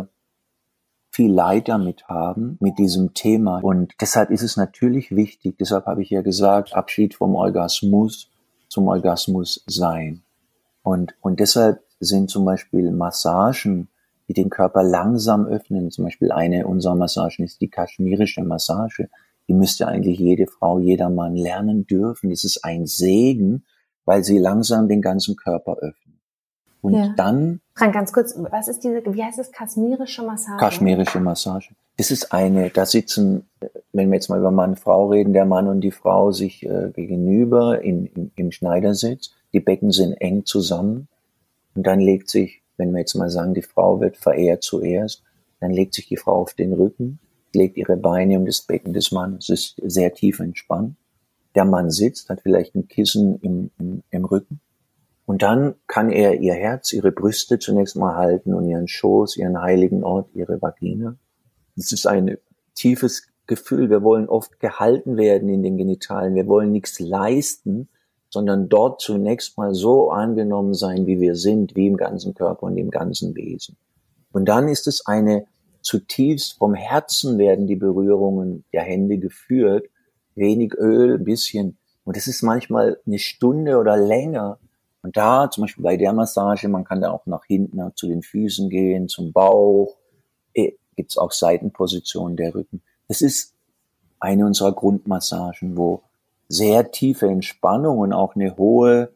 viel Leid damit haben, mit diesem Thema. Und deshalb ist es natürlich wichtig, deshalb habe ich ja gesagt, Abschied vom Orgasmus zum Orgasmus sein. Und deshalb sind zum Beispiel Massagen, die den Körper langsam öffnen, zum Beispiel eine unserer Massagen ist die kaschmirische Massage, die müsste eigentlich jede Frau, jeder Mann lernen dürfen. Das ist ein Segen, weil sie langsam den ganzen Körper öffnen. Und dann... Frank, ganz kurz, was ist wie heißt es, kaschmirische Massage? Kaschmirische Massage. Das ist da sitzen, wenn wir jetzt mal über Mann und Frau reden, der Mann und die Frau sich gegenüber im Schneidersitz. Die Becken sind eng zusammen. Und dann legt sich, wenn wir jetzt mal sagen, die Frau wird verehrt zuerst, dann legt sich die Frau auf den Rücken, legt ihre Beine um das Becken des Mannes, ist sehr tief entspannt. Der Mann sitzt, hat vielleicht ein Kissen im Rücken. Und dann kann er ihr Herz, ihre Brüste zunächst mal halten und ihren Schoß, ihren heiligen Ort, ihre Vagina. Das ist ein tiefes Gefühl. Wir wollen oft gehalten werden in den Genitalien. Wir wollen nichts leisten, sondern dort zunächst mal so angenommen sein, wie wir sind, wie im ganzen Körper und im ganzen Wesen. Und dann ist es eine zutiefst vom Herzen werden die Berührungen der Hände geführt, wenig Öl, ein bisschen. Und es ist manchmal eine Stunde oder länger. Und da, zum Beispiel bei der Massage, man kann da auch nach hinten zu den Füßen gehen, zum Bauch, gibt's auch Seitenpositionen der Rücken. Das ist eine unserer Grundmassagen, wo sehr tiefe Entspannung und auch eine hohe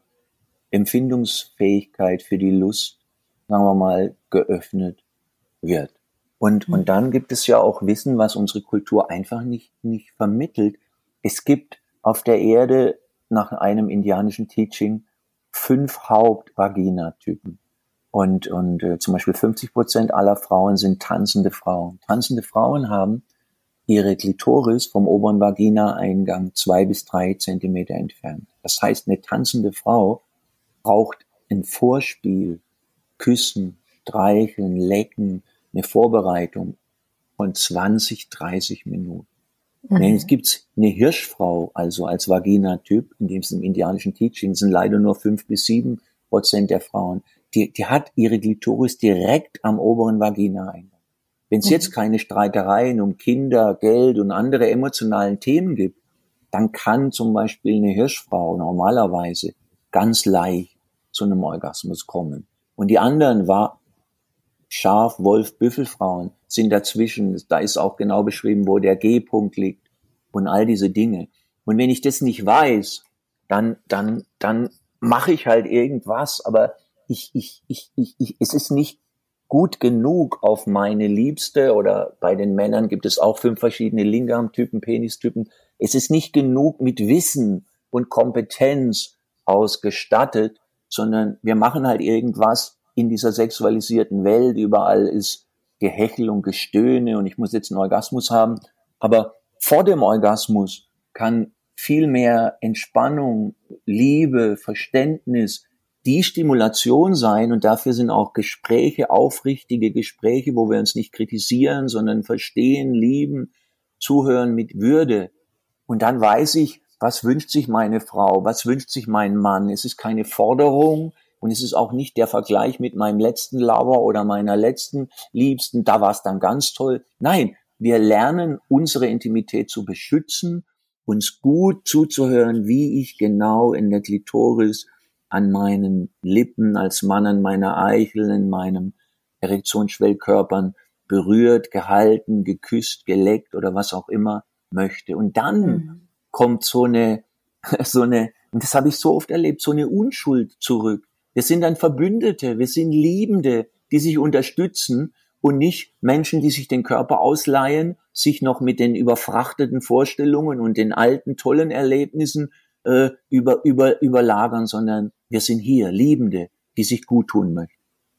Empfindungsfähigkeit für die Lust, sagen wir mal, geöffnet wird. Und dann gibt es ja auch Wissen, was unsere Kultur einfach nicht vermittelt. Es gibt auf der Erde nach einem indianischen Teaching 5 Hauptvaginatypen. Und zum Beispiel 50% aller Frauen sind tanzende Frauen. Tanzende Frauen haben ihre Klitoris vom oberen Vaginaeingang 2 bis 3 Zentimeter entfernt. Das heißt, eine tanzende Frau braucht ein Vorspiel, Küssen, Streicheln, Lecken, eine Vorbereitung von 20, 30 Minuten. Jetzt gibt's eine Hirschfrau, also als Vaginatyp, in dem es im indianischen Teaching sind leider nur 5 bis 7% der Frauen. Die hat ihre Klitoris direkt am oberen Vaginaeingang. Wenn es jetzt keine Streitereien um Kinder, Geld und andere emotionalen Themen gibt, dann kann zum Beispiel eine Hirschfrau normalerweise ganz leicht zu einem Orgasmus kommen. Und die anderen Schaf-, Wolf-, Büffelfrauen sind dazwischen. Da ist auch genau beschrieben, wo der G-Punkt liegt und all diese Dinge. Und wenn ich das nicht weiß, dann mache ich halt irgendwas, aber es ist nicht gut genug auf meine Liebste, oder bei den Männern gibt es auch 5 verschiedene Lingam-Typen, Penistypen. Es ist nicht genug mit Wissen und Kompetenz ausgestattet, sondern wir machen halt irgendwas in dieser sexualisierten Welt. Überall ist Gehechel und Gestöhne und ich muss jetzt einen Orgasmus haben. Aber vor dem Orgasmus kann viel mehr Entspannung, Liebe, Verständnis, die Stimulation sein, und dafür sind auch Gespräche, aufrichtige Gespräche, wo wir uns nicht kritisieren, sondern verstehen, lieben, zuhören mit Würde. Und dann weiß ich, was wünscht sich meine Frau, was wünscht sich mein Mann. Es ist keine Forderung und es ist auch nicht der Vergleich mit meinem letzten Lover oder meiner letzten Liebsten, da war es dann ganz toll. Nein, wir lernen, unsere Intimität zu beschützen, uns gut zuzuhören, wie ich genau in der Klitoris an meinen Lippen, als Mann an meiner Eichel, in meinem Erektionsschwellkörpern berührt, gehalten, geküsst, geleckt oder was auch immer möchte. Und dann kommt so eine, und das habe ich so oft erlebt, so eine Unschuld zurück. Wir sind dann Verbündete, wir sind Liebende, die sich unterstützen und nicht Menschen, die sich den Körper ausleihen, sich noch mit den überfrachteten Vorstellungen und den alten, tollen Erlebnissen überlagern, sondern wir sind hier, Liebende, die sich gut tun möchten.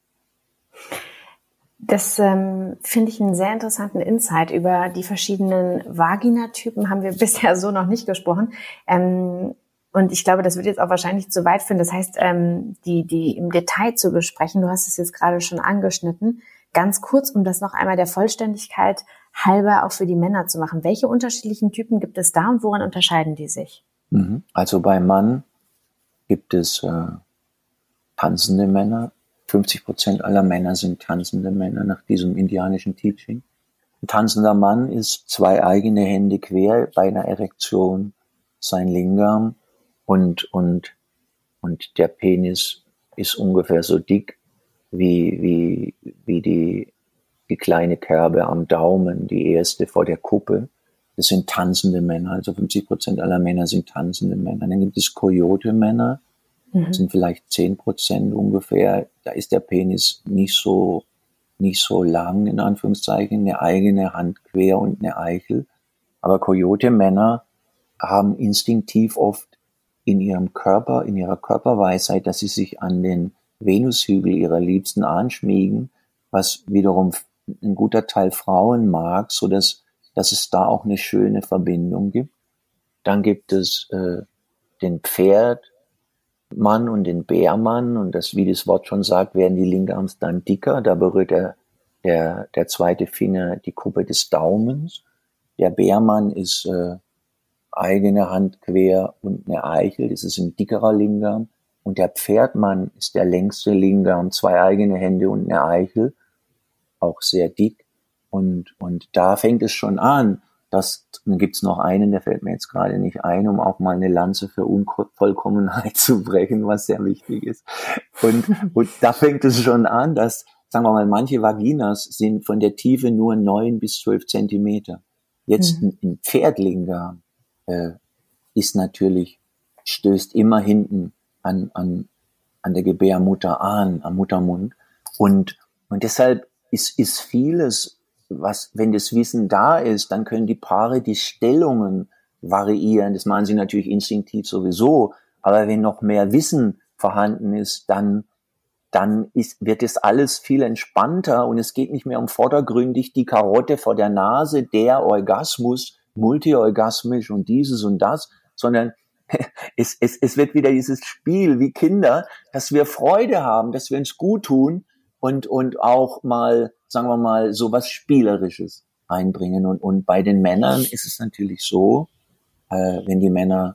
Das finde ich einen sehr interessanten Insight. Über die verschiedenen Vaginatypen haben wir bisher so noch nicht gesprochen. Und ich glaube, das wird jetzt auch wahrscheinlich zu weit führen. Das heißt, die im Detail zu besprechen, du hast es jetzt gerade schon angeschnitten, ganz kurz, um das noch einmal der Vollständigkeit halber auch für die Männer zu machen. Welche unterschiedlichen Typen gibt es da und woran unterscheiden die sich? Also beim Mann gibt es tanzende Männer. 50% aller Männer sind tanzende Männer nach diesem indianischen Teaching. Ein tanzender Mann ist 2 eigene Hände quer bei einer Erektion, sein Lingam und der Penis ist ungefähr so dick wie die kleine Kerbe am Daumen, die erste vor der Kuppe. Das sind tanzende Männer, also 50% aller Männer sind tanzende Männer. Dann gibt es Coyote-Männer, das sind vielleicht 10% ungefähr. Da ist der Penis nicht so lang, in Anführungszeichen, eine eigene Hand quer und eine Eichel. Aber Coyote-Männer haben instinktiv oft in ihrem Körper, in ihrer Körperweisheit, dass sie sich an den Venushügel ihrer Liebsten anschmiegen, was wiederum ein guter Teil Frauen mag, so dass es da auch eine schöne Verbindung gibt. Dann gibt es den Pferdmann und den Bärmann, und das, wie das Wort schon sagt, werden die Lingams dann dicker. Da berührt der zweite Finger die Kuppe des Daumens. Der Bärmann ist eigene Hand quer und eine Eichel, das ist ein dickerer Lingam. Und der Pferdmann ist der längste Lingam, 2 eigene Hände und eine Eichel, auch sehr dick. Und da fängt es schon an, dann gibt's noch einen, der fällt mir jetzt gerade nicht ein, um auch mal eine Lanze für Unvollkommenheit zu brechen, was sehr wichtig ist. Und da fängt es schon an, dass, sagen wir mal, manche Vaginas sind von der Tiefe nur 9 bis 12 Zentimeter. Jetzt ein Pferdlingam ist natürlich, stößt immer hinten an der Gebärmutter an, am Muttermund. Und deshalb ist vieles, was, wenn das Wissen da ist, dann können die Paare die Stellungen variieren. Das machen sie natürlich instinktiv sowieso. Aber wenn noch mehr Wissen vorhanden ist, dann wird es alles viel entspannter, und es geht nicht mehr um vordergründig die Karotte vor der Nase, der Orgasmus, multiorgasmisch und dieses und das, sondern es wird wieder dieses Spiel wie Kinder, dass wir Freude haben, dass wir uns gut tun und auch mal, sagen wir mal, so was Spielerisches einbringen. Und bei den Männern ist es natürlich so, wenn die Männer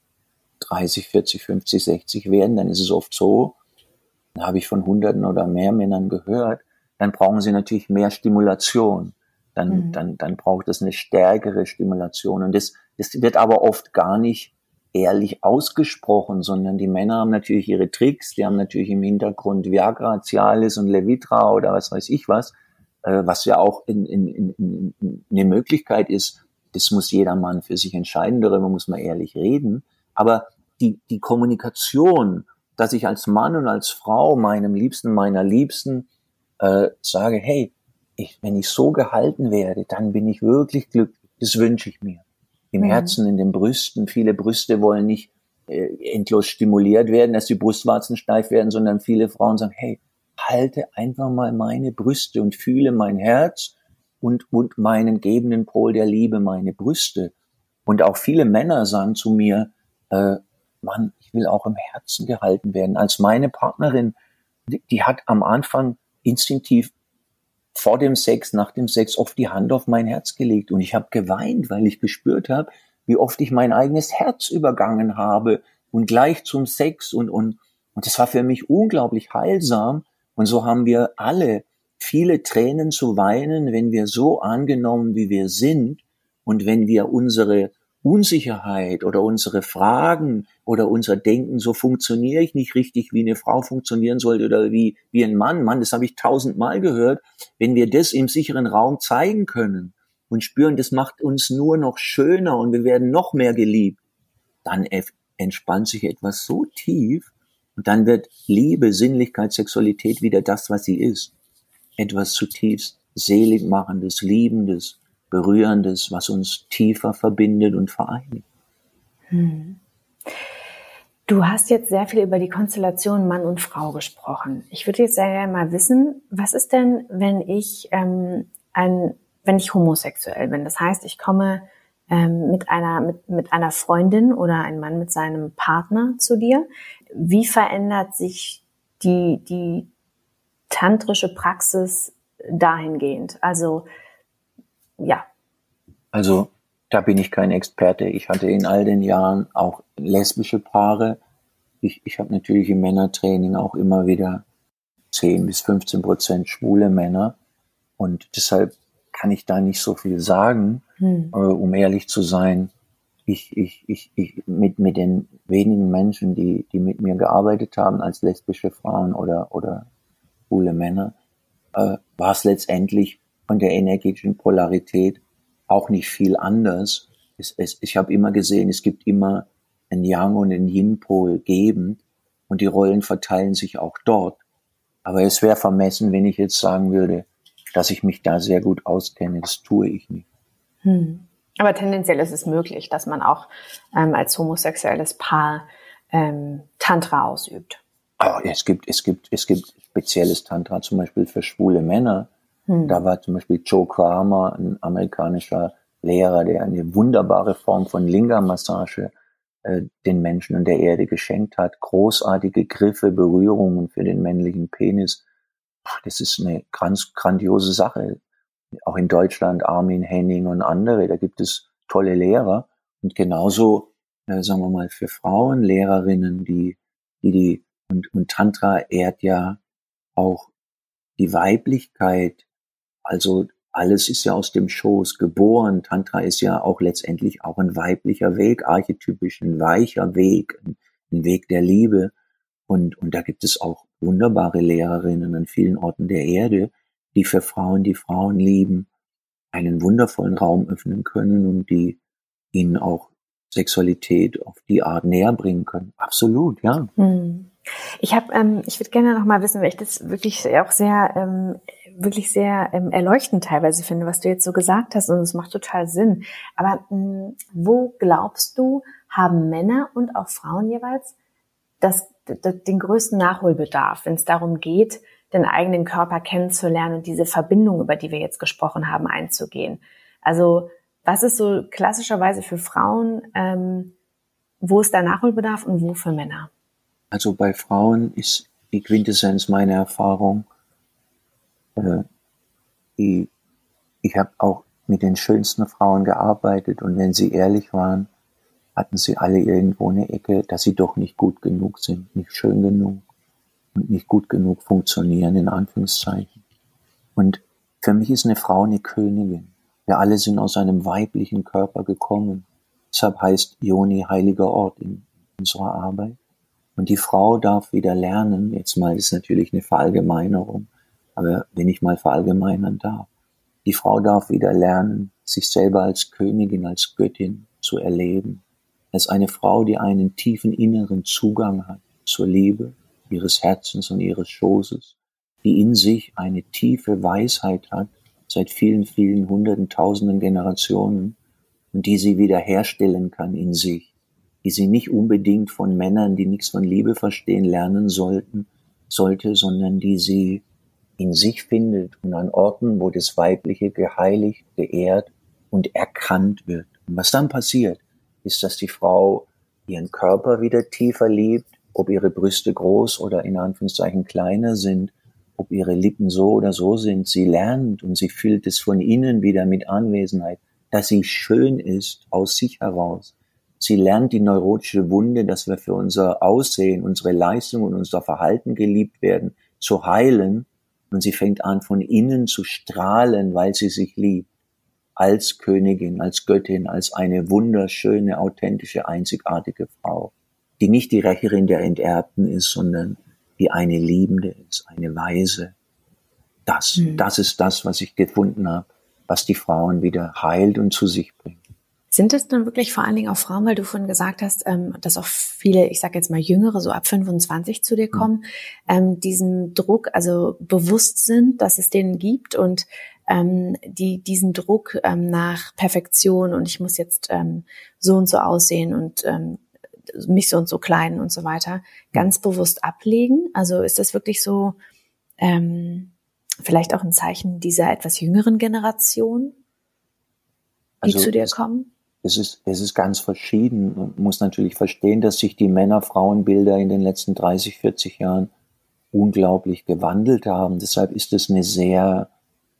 30, 40, 50, 60 werden, dann ist es oft so, dann habe ich von Hunderten oder mehr Männern gehört, dann brauchen sie natürlich mehr Stimulation. Dann braucht es eine stärkere Stimulation. Und das wird aber oft gar nicht ehrlich ausgesprochen, sondern die Männer haben natürlich ihre Tricks, die haben natürlich im Hintergrund Viagra, Cialis und Levitra oder was weiß ich was ja auch eine Möglichkeit ist. Das muss jeder Mann für sich entscheiden, darüber muss man ehrlich reden. Aber die Kommunikation, dass ich als Mann und als Frau meinem Liebsten, meiner Liebsten sage, hey, wenn ich so gehalten werde, dann bin ich wirklich glücklich. Das wünsche ich mir. Im Herzen, in den Brüsten. Viele Brüste wollen nicht endlos stimuliert werden, dass die Brustwarzen steif werden, sondern viele Frauen sagen, hey, halte einfach mal meine Brüste und fühle mein Herz und meinen gebenden Pol der Liebe, meine Brüste. Und auch viele Männer sagen zu mir, Mann, ich will auch im Herzen gehalten werden. Als meine Partnerin, die hat am Anfang instinktiv vor dem Sex, nach dem Sex oft die Hand auf mein Herz gelegt, und ich habe geweint, weil ich gespürt habe, wie oft ich mein eigenes Herz übergangen habe und gleich zum Sex, und das war für mich unglaublich heilsam. Und so haben wir alle viele Tränen zu weinen, wenn wir so angenommen, wie wir sind, und wenn wir unsere Unsicherheit oder unsere Fragen oder unser Denken, so funktioniere ich nicht richtig, wie eine Frau funktionieren sollte oder wie ein Mann. Mann, das habe ich 1000-mal gehört. Wenn wir das im sicheren Raum zeigen können und spüren, das macht uns nur noch schöner und wir werden noch mehr geliebt, dann entspannt sich etwas so tief, und dann wird Liebe, Sinnlichkeit, Sexualität wieder das, was sie ist. Etwas zutiefst Seligmachendes, Liebendes, Berührendes, was uns tiefer verbindet und vereinigt. Du hast jetzt sehr viel über die Konstellation Mann und Frau gesprochen. Ich würde jetzt sehr gerne mal wissen, was ist denn, wenn ich homosexuell bin? Das heißt, ich komme mit einer Freundin oder ein Mann mit seinem Partner zu dir. Wie verändert sich die tantrische Praxis dahingehend? Also, ja. Also, da bin ich kein Experte. Ich hatte in all den Jahren auch lesbische Paare. Ich habe natürlich im Männertraining auch immer wieder 10-15% schwule Männer. Und deshalb kann ich da nicht so viel sagen, um ehrlich zu sein. Mit den wenigen Menschen, die mit mir gearbeitet haben als lesbische Frauen oder schwule Männer, war es letztendlich von der energetischen Polarität auch nicht viel anders. Ich habe immer gesehen, es gibt immer ein Yang und ein Yin-Pol gebend und die Rollen verteilen sich auch dort. Aber es wäre vermessen, wenn ich jetzt sagen würde, dass ich mich da sehr gut auskenne. Das tue ich nicht. Aber tendenziell ist es möglich, dass man auch als homosexuelles Paar Tantra ausübt. Oh, es gibt spezielles Tantra, zum Beispiel für schwule Männer. Da war zum Beispiel Joe Kramer, ein amerikanischer Lehrer, der eine wunderbare Form von Linga-Massage den Menschen und der Erde geschenkt hat. Großartige Griffe, Berührungen für den männlichen Penis. Das ist eine ganz grandiose Sache. Auch in Deutschland, Armin Henning und andere, da gibt es tolle Lehrer. Und genauso, sagen wir mal, für Frauen, Lehrerinnen, und Tantra ehrt ja auch die Weiblichkeit. Also alles ist ja aus dem Schoß geboren. Tantra ist ja auch letztendlich auch ein weiblicher Weg, archetypisch ein weicher Weg, ein Weg der Liebe. Und da gibt es auch wunderbare Lehrerinnen an vielen Orten der Erde, die für Frauen, die Frauen lieben, einen wundervollen Raum öffnen können und die ihnen auch Sexualität auf die Art näher bringen können. Absolut, ja. Ich würde gerne noch mal wissen, weil ich das wirklich auch sehr erleuchtend teilweise finde, was du jetzt so gesagt hast, und es macht total Sinn. Aber wo glaubst du, haben Männer und auch Frauen jeweils den größten Nachholbedarf, wenn es darum geht, den eigenen Körper kennenzulernen und diese Verbindung, über die wir jetzt gesprochen haben, einzugehen? Also was ist so klassischerweise für Frauen, wo ist da Nachholbedarf und wo für Männer? Also bei Frauen ist die Quintessenz meiner Erfahrung, ich habe auch mit den schönsten Frauen gearbeitet und wenn sie ehrlich waren, hatten sie alle irgendwo eine Ecke, dass sie doch nicht gut genug sind, nicht schön genug und nicht gut genug funktionieren, in Anführungszeichen. Und für mich ist eine Frau eine Königin. Wir alle sind aus einem weiblichen Körper gekommen. Deshalb heißt Yoni heiliger Ort in unserer Arbeit. Und die Frau darf wieder lernen, jetzt mal ist natürlich eine Verallgemeinerung, aber wenn ich mal verallgemeinern darf, die Frau darf wieder lernen, sich selber als Königin, als Göttin zu erleben. Als eine Frau, die einen tiefen inneren Zugang hat zur Liebe ihres Herzens und ihres Schoßes, die in sich eine tiefe Weisheit hat, seit vielen, vielen Hunderten, Tausenden Generationen, und die sie wiederherstellen kann in sich, die sie nicht unbedingt von Männern, die nichts von Liebe verstehen, lernen sollte, sondern die sie in sich findet und an Orten, wo das Weibliche geheiligt, geehrt und erkannt wird. Und was dann passiert, ist, dass die Frau ihren Körper wieder tiefer liebt, ob ihre Brüste groß oder in Anführungszeichen kleiner sind, ob ihre Lippen so oder so sind. Sie lernt und sie fühlt es von innen wieder mit Anwesenheit, dass sie schön ist aus sich heraus. Sie lernt die neurotische Wunde, dass wir für unser Aussehen, unsere Leistung und unser Verhalten geliebt werden, zu heilen. Und sie fängt an, von innen zu strahlen, weil sie sich liebt. Als Königin, als Göttin, als eine wunderschöne, authentische, einzigartige Frau, die nicht die Rächerin der Enterbten ist, sondern die eine Liebende ist, eine Weise. Das ist das, was ich gefunden habe, was die Frauen wieder heilt und zu sich bringt. Sind es dann wirklich vor allen Dingen auch Frauen, weil du vorhin gesagt hast, dass auch viele, ich sage jetzt mal Jüngere, so ab 25 zu dir kommen, diesem Druck, also bewusst sind, dass es den gibt und die diesen Druck nach Perfektion und ich muss jetzt so und so aussehen und mich so und so kleiden und so weiter, ganz bewusst ablegen? Also ist das wirklich so vielleicht auch ein Zeichen dieser etwas jüngeren Generation, die zu dir kommen? Es ist ganz verschieden. Man muss natürlich verstehen, dass sich die Männer-Frauen-Bilder in den letzten 30, 40 Jahren unglaublich gewandelt haben. Deshalb ist es eine sehr,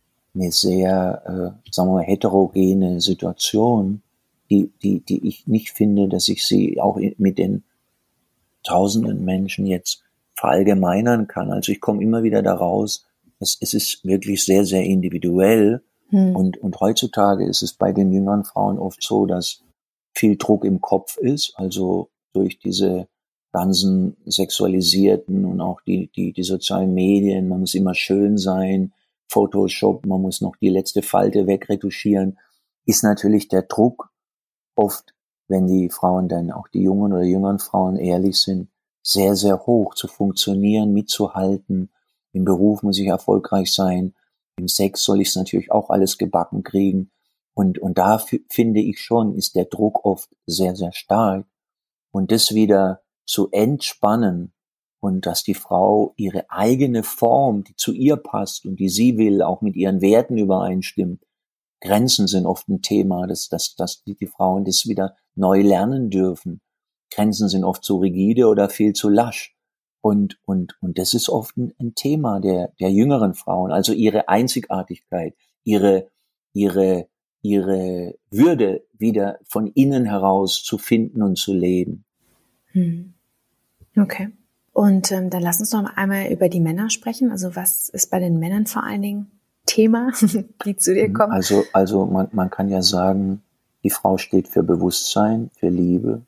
sagen wir mal, heterogene Situation, die ich nicht finde, dass ich sie auch mit den tausenden Menschen jetzt verallgemeinern kann. Also ich komme immer wieder daraus, es ist wirklich sehr, sehr individuell. Und heutzutage ist es bei den jüngeren Frauen oft so, dass viel Druck im Kopf ist, also durch diese ganzen sexualisierten und auch die sozialen Medien, man muss immer schön sein, Photoshop, man muss noch die letzte Falte wegretuschieren. ist natürlich der Druck oft, wenn die Frauen dann, auch die jungen oder jüngeren Frauen ehrlich sind, sehr, sehr hoch zu funktionieren, mitzuhalten. Im Beruf muss ich erfolgreich sein. Im Sex soll ich es natürlich auch alles gebacken kriegen. Und da finde ich schon, ist der Druck oft sehr, sehr stark. Und das wieder zu entspannen und dass die Frau ihre eigene Form, die zu ihr passt und die sie will, auch mit ihren Werten übereinstimmt. Grenzen sind oft ein Thema, dass die Frauen das wieder neu lernen dürfen. Grenzen sind oft zu rigide oder viel zu lasch. Und das ist oft ein Thema der jüngeren Frauen, also ihre Einzigartigkeit, ihre Würde wieder von innen heraus zu finden und zu leben. Okay. Und dann lass uns noch einmal über die Männer sprechen. Also was ist bei den Männern vor allen Dingen Thema, die zu dir kommen? Also man kann ja sagen, die Frau steht für Bewusstsein, für Liebe.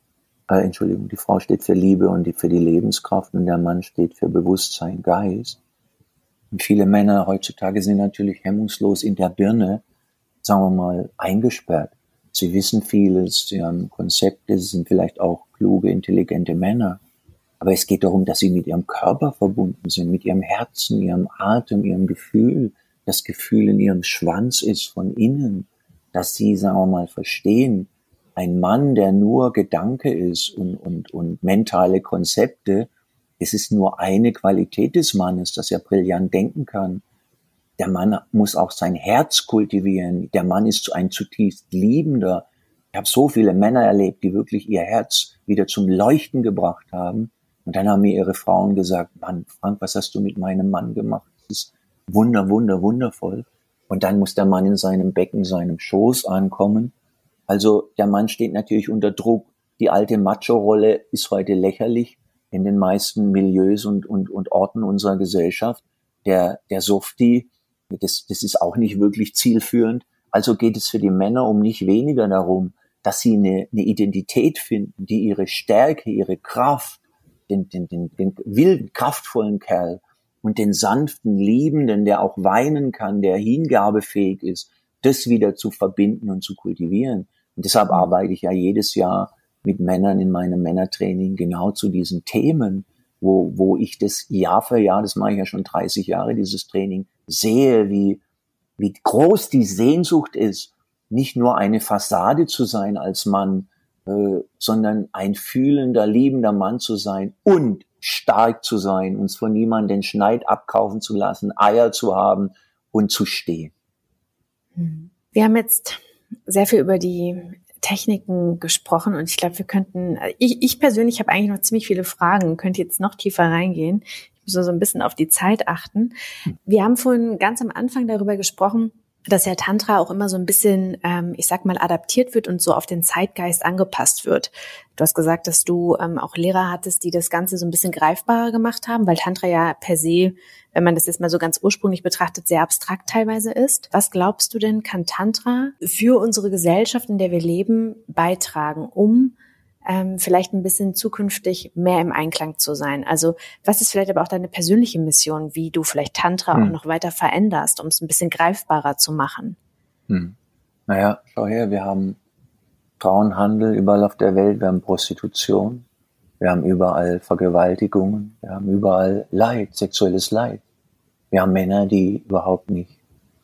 Die Frau steht für Liebe und für die Lebenskraft und der Mann steht für Bewusstsein, Geist. Und viele Männer heutzutage sind natürlich hemmungslos in der Birne, sagen wir mal, eingesperrt. Sie wissen vieles, sie haben Konzepte, sie sind vielleicht auch kluge, intelligente Männer. Aber es geht darum, dass sie mit ihrem Körper verbunden sind, mit ihrem Herzen, ihrem Atem, ihrem Gefühl. Das Gefühl in ihrem Schwanz ist von innen, dass sie, sagen wir mal, verstehen, ein Mann, der nur Gedanke ist und mentale Konzepte, es ist nur eine Qualität des Mannes, dass er brillant denken kann. Der Mann muss auch sein Herz kultivieren. Der Mann ist ein zutiefst Liebender. Ich habe so viele Männer erlebt, die wirklich ihr Herz wieder zum Leuchten gebracht haben. Und dann haben mir ihre Frauen gesagt, Mann, Frank, was hast du mit meinem Mann gemacht? Das ist wundervoll. Und dann muss der Mann in seinem Becken, seinem Schoß ankommen. Also der Mann steht natürlich unter Druck. Die alte Macho-Rolle ist heute lächerlich in den meisten Milieus und Orten unserer Gesellschaft. Der Softie, das ist auch nicht wirklich zielführend. Also geht es für die Männer um nicht weniger darum, dass sie eine Identität finden, die ihre Stärke, ihre Kraft, den wilden, kraftvollen Kerl und den sanften, liebenden, der auch weinen kann, der hingabefähig ist, das wieder zu verbinden und zu kultivieren. Und deshalb arbeite ich ja jedes Jahr mit Männern in meinem Männertraining genau zu diesen Themen, wo ich das Jahr für Jahr, das mache ich ja schon 30 Jahre, dieses Training, sehe, wie groß die Sehnsucht ist, nicht nur eine Fassade zu sein als Mann, sondern ein fühlender, liebender Mann zu sein und stark zu sein, uns von niemandem den Schneid abkaufen zu lassen, Eier zu haben und zu stehen. Wir haben jetzt sehr viel über die Techniken gesprochen und ich glaube, wir könnten, ich persönlich habe eigentlich noch ziemlich viele Fragen, könnte jetzt noch tiefer reingehen. Ich muss so ein bisschen auf die Zeit achten. Wir haben vorhin ganz am Anfang darüber gesprochen, dass ja Tantra auch immer so ein bisschen, ich sag mal, adaptiert wird und so auf den Zeitgeist angepasst wird. Du hast gesagt, dass du auch Lehrer hattest, die das Ganze so ein bisschen greifbarer gemacht haben, weil Tantra ja per se, wenn man das jetzt mal so ganz ursprünglich betrachtet, sehr abstrakt teilweise ist. Was glaubst du denn, kann Tantra für unsere Gesellschaft, in der wir leben, beitragen, um vielleicht ein bisschen zukünftig mehr im Einklang zu sein? Also was ist vielleicht aber auch deine persönliche Mission, wie du vielleicht Tantra auch noch weiter veränderst, um es ein bisschen greifbarer zu machen? Naja, schau her, wir haben Frauenhandel überall auf der Welt, wir haben Prostitution, wir haben überall Vergewaltigungen, wir haben überall Leid, sexuelles Leid. Wir haben Männer, die überhaupt nicht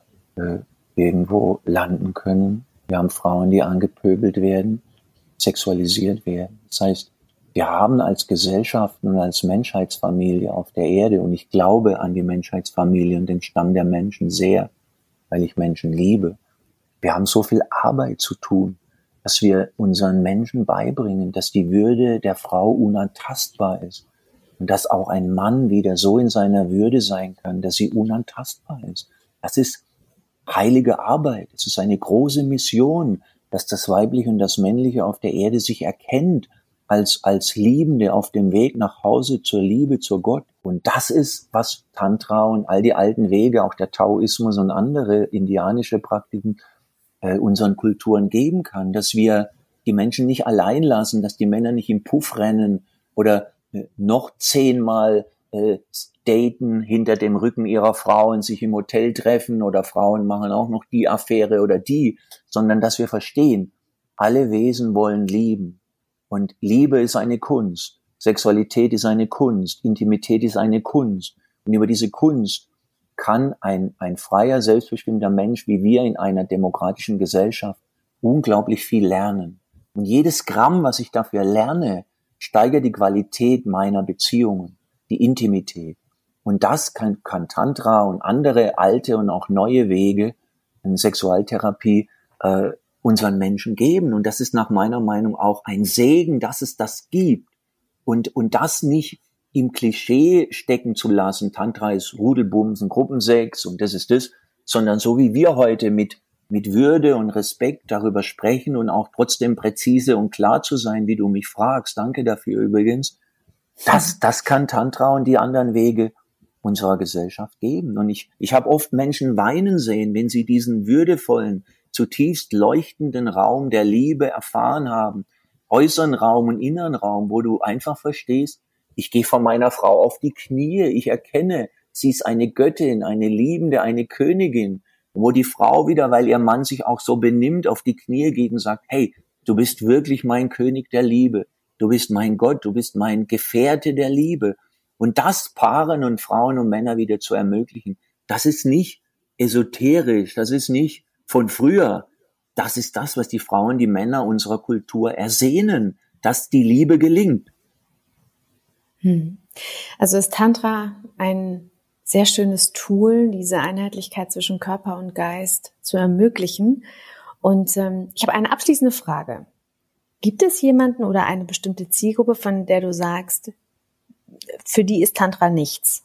irgendwo landen können. Wir haben Frauen, die angepöbelt werden, sexualisiert werden. Das heißt, wir haben als Gesellschaft und als Menschheitsfamilie auf der Erde, und ich glaube an die Menschheitsfamilie und den Stamm der Menschen sehr, weil ich Menschen liebe. Wir haben so viel Arbeit zu tun, dass wir unseren Menschen beibringen, dass die Würde der Frau unantastbar ist und dass auch ein Mann wieder so in seiner Würde sein kann, dass sie unantastbar ist. Das ist heilige Arbeit. Es ist eine große Mission, dass das Weibliche und das Männliche auf der Erde sich erkennt als Liebende auf dem Weg nach Hause zur Liebe, zur Gott. Und das ist, was Tantra und all die alten Wege, auch der Taoismus und andere indianische Praktiken unseren Kulturen geben kann, dass wir die Menschen nicht allein lassen, dass die Männer nicht im Puff rennen oder noch 10-mal daten hinter dem Rücken ihrer Frauen, sich im Hotel treffen oder Frauen machen auch noch die Affäre oder die, sondern dass wir verstehen, alle Wesen wollen lieben. Und Liebe ist eine Kunst, Sexualität ist eine Kunst, Intimität ist eine Kunst. Und über diese Kunst kann ein freier, selbstbestimmter Mensch wie wir in einer demokratischen Gesellschaft unglaublich viel lernen. Und jedes Gramm, was ich dafür lerne, steigert die Qualität meiner Beziehungen, die Intimität. Und das kann Tantra und andere alte und auch neue Wege in Sexualtherapie unseren Menschen geben. Und das ist nach meiner Meinung auch ein Segen, dass es das gibt. Und das nicht im Klischee stecken zu lassen, Tantra ist Rudelbumsen, Gruppensex und das ist das, sondern so wie wir heute mit Würde und Respekt darüber sprechen und auch trotzdem präzise und klar zu sein, wie du mich fragst, danke dafür übrigens, das kann Tantra und die anderen Wege unserer Gesellschaft geben. Und ich habe oft Menschen weinen sehen, wenn sie diesen würdevollen, zutiefst leuchtenden Raum der Liebe erfahren haben, äußeren Raum und inneren Raum, wo du einfach verstehst, ich gehe vor meiner Frau auf die Knie, ich erkenne, sie ist eine Göttin, eine Liebende, eine Königin, wo die Frau wieder, weil ihr Mann sich auch so benimmt, auf die Knie geht und sagt, hey, du bist wirklich mein König der Liebe, du bist mein Gott, du bist mein Gefährte der Liebe. Und das Paaren und Frauen und Männer wieder zu ermöglichen, das ist nicht esoterisch, das ist nicht von früher. Das ist das, was die Frauen, die Männer unserer Kultur ersehnen, dass die Liebe gelingt. Also ist Tantra ein sehr schönes Tool, diese Einheitlichkeit zwischen Körper und Geist zu ermöglichen. Und ich habe eine abschließende Frage. Gibt es jemanden oder eine bestimmte Zielgruppe, von der du sagst, für die ist Tantra nichts?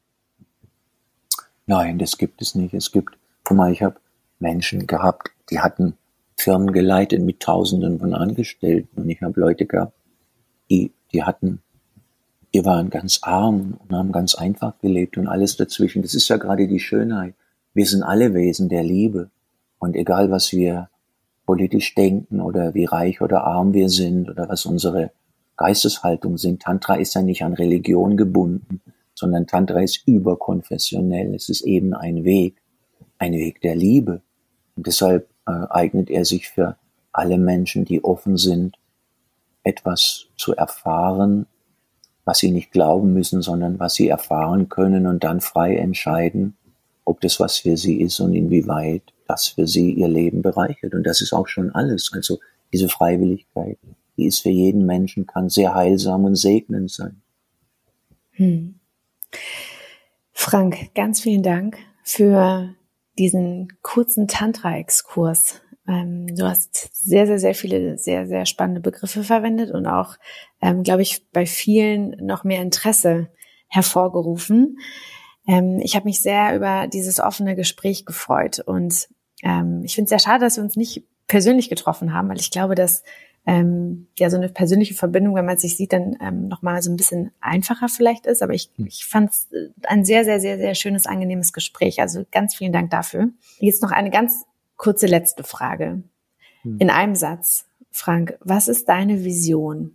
Nein, das gibt es nicht. Guck mal, ich habe Menschen gehabt, die hatten Firmen geleitet mit Tausenden von Angestellten. Und ich habe Leute gehabt, die waren ganz arm und haben ganz einfach gelebt und alles dazwischen. Das ist ja gerade die Schönheit. Wir sind alle Wesen der Liebe. Und egal, was wir politisch denken oder wie reich oder arm wir sind oder was unsere Geisteshaltung sind, Tantra ist ja nicht an Religion gebunden, sondern Tantra ist überkonfessionell. Es ist eben ein Weg der Liebe. Und deshalb eignet er sich für alle Menschen, die offen sind, etwas zu erfahren, was sie nicht glauben müssen, sondern was sie erfahren können und dann frei entscheiden, ob das was für sie ist und inwieweit das für sie ihr Leben bereichert. Und das ist auch schon alles. Also diese Freiwilligkeit, die ist für jeden Menschen, kann sehr heilsam und segnend sein. Frank, ganz vielen Dank für diesen kurzen Tantra-Exkurs. Du hast sehr, sehr, sehr viele sehr, sehr spannende Begriffe verwendet und auch, glaube ich, bei vielen noch mehr Interesse hervorgerufen. Ich habe mich sehr über dieses offene Gespräch gefreut und ich finde es sehr schade, dass wir uns nicht persönlich getroffen haben, weil ich glaube, dass so eine persönliche Verbindung, wenn man sich sieht, dann nochmal so ein bisschen einfacher vielleicht ist. Aber ich fand es ein sehr, sehr, sehr, sehr schönes, angenehmes Gespräch. Also ganz vielen Dank dafür. Jetzt noch eine ganz kurze letzte Frage. In einem Satz, Frank, was ist deine Vision?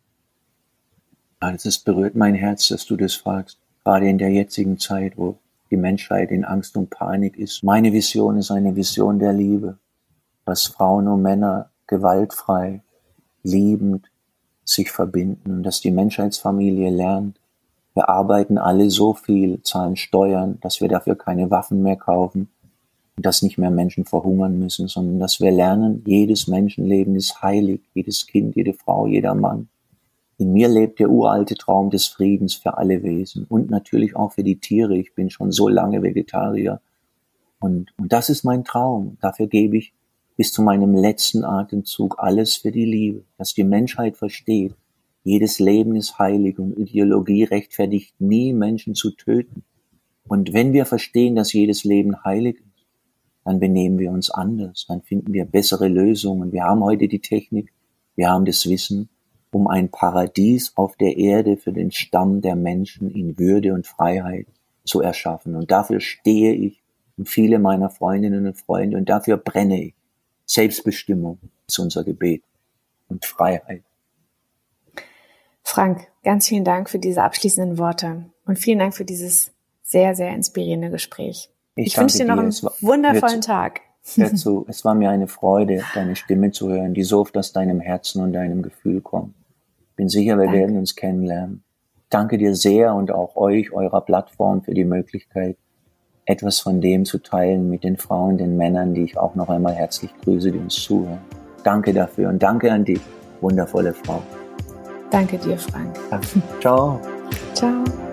Es berührt mein Herz, dass du das fragst. Gerade in der jetzigen Zeit, wo die Menschheit in Angst und Panik ist. Meine Vision ist eine Vision der Liebe, dass Frauen und Männer gewaltfrei, liebend sich verbinden und dass die Menschheitsfamilie lernt, wir arbeiten alle so viel, zahlen Steuern, dass wir dafür keine Waffen mehr kaufen und dass nicht mehr Menschen verhungern müssen, sondern dass wir lernen, jedes Menschenleben ist heilig, jedes Kind, jede Frau, jeder Mann. In mir lebt der uralte Traum des Friedens für alle Wesen und natürlich auch für die Tiere. Ich bin schon so lange Vegetarier und das ist mein Traum. Dafür gebe ich bis zu meinem letzten Atemzug alles für die Liebe, dass die Menschheit versteht, jedes Leben ist heilig und Ideologie rechtfertigt nie, Menschen zu töten. Und wenn wir verstehen, dass jedes Leben heilig ist, dann benehmen wir uns anders, dann finden wir bessere Lösungen. Wir haben heute die Technik, wir haben das Wissen, um ein Paradies auf der Erde für den Stamm der Menschen in Würde und Freiheit zu erschaffen. Und dafür stehe ich und viele meiner Freundinnen und Freunde und dafür brenne ich. Selbstbestimmung ist unser Gebet und Freiheit. Frank, ganz vielen Dank für diese abschließenden Worte und vielen Dank für dieses sehr, sehr inspirierende Gespräch. Ich wünsche dir noch einen wundervollen Tag. Es war mir eine Freude, deine Stimme zu hören, die so oft aus deinem Herzen und deinem Gefühl kommt. Bin sicher, wir werden uns kennenlernen. Danke dir sehr und auch euch, eurer Plattform, für die Möglichkeit, etwas von dem zu teilen mit den Frauen, den Männern, die ich auch noch einmal herzlich grüße, die uns zuhören. Danke dafür und danke an dich, wundervolle Frau. Danke dir, Frank. Ciao. Ciao.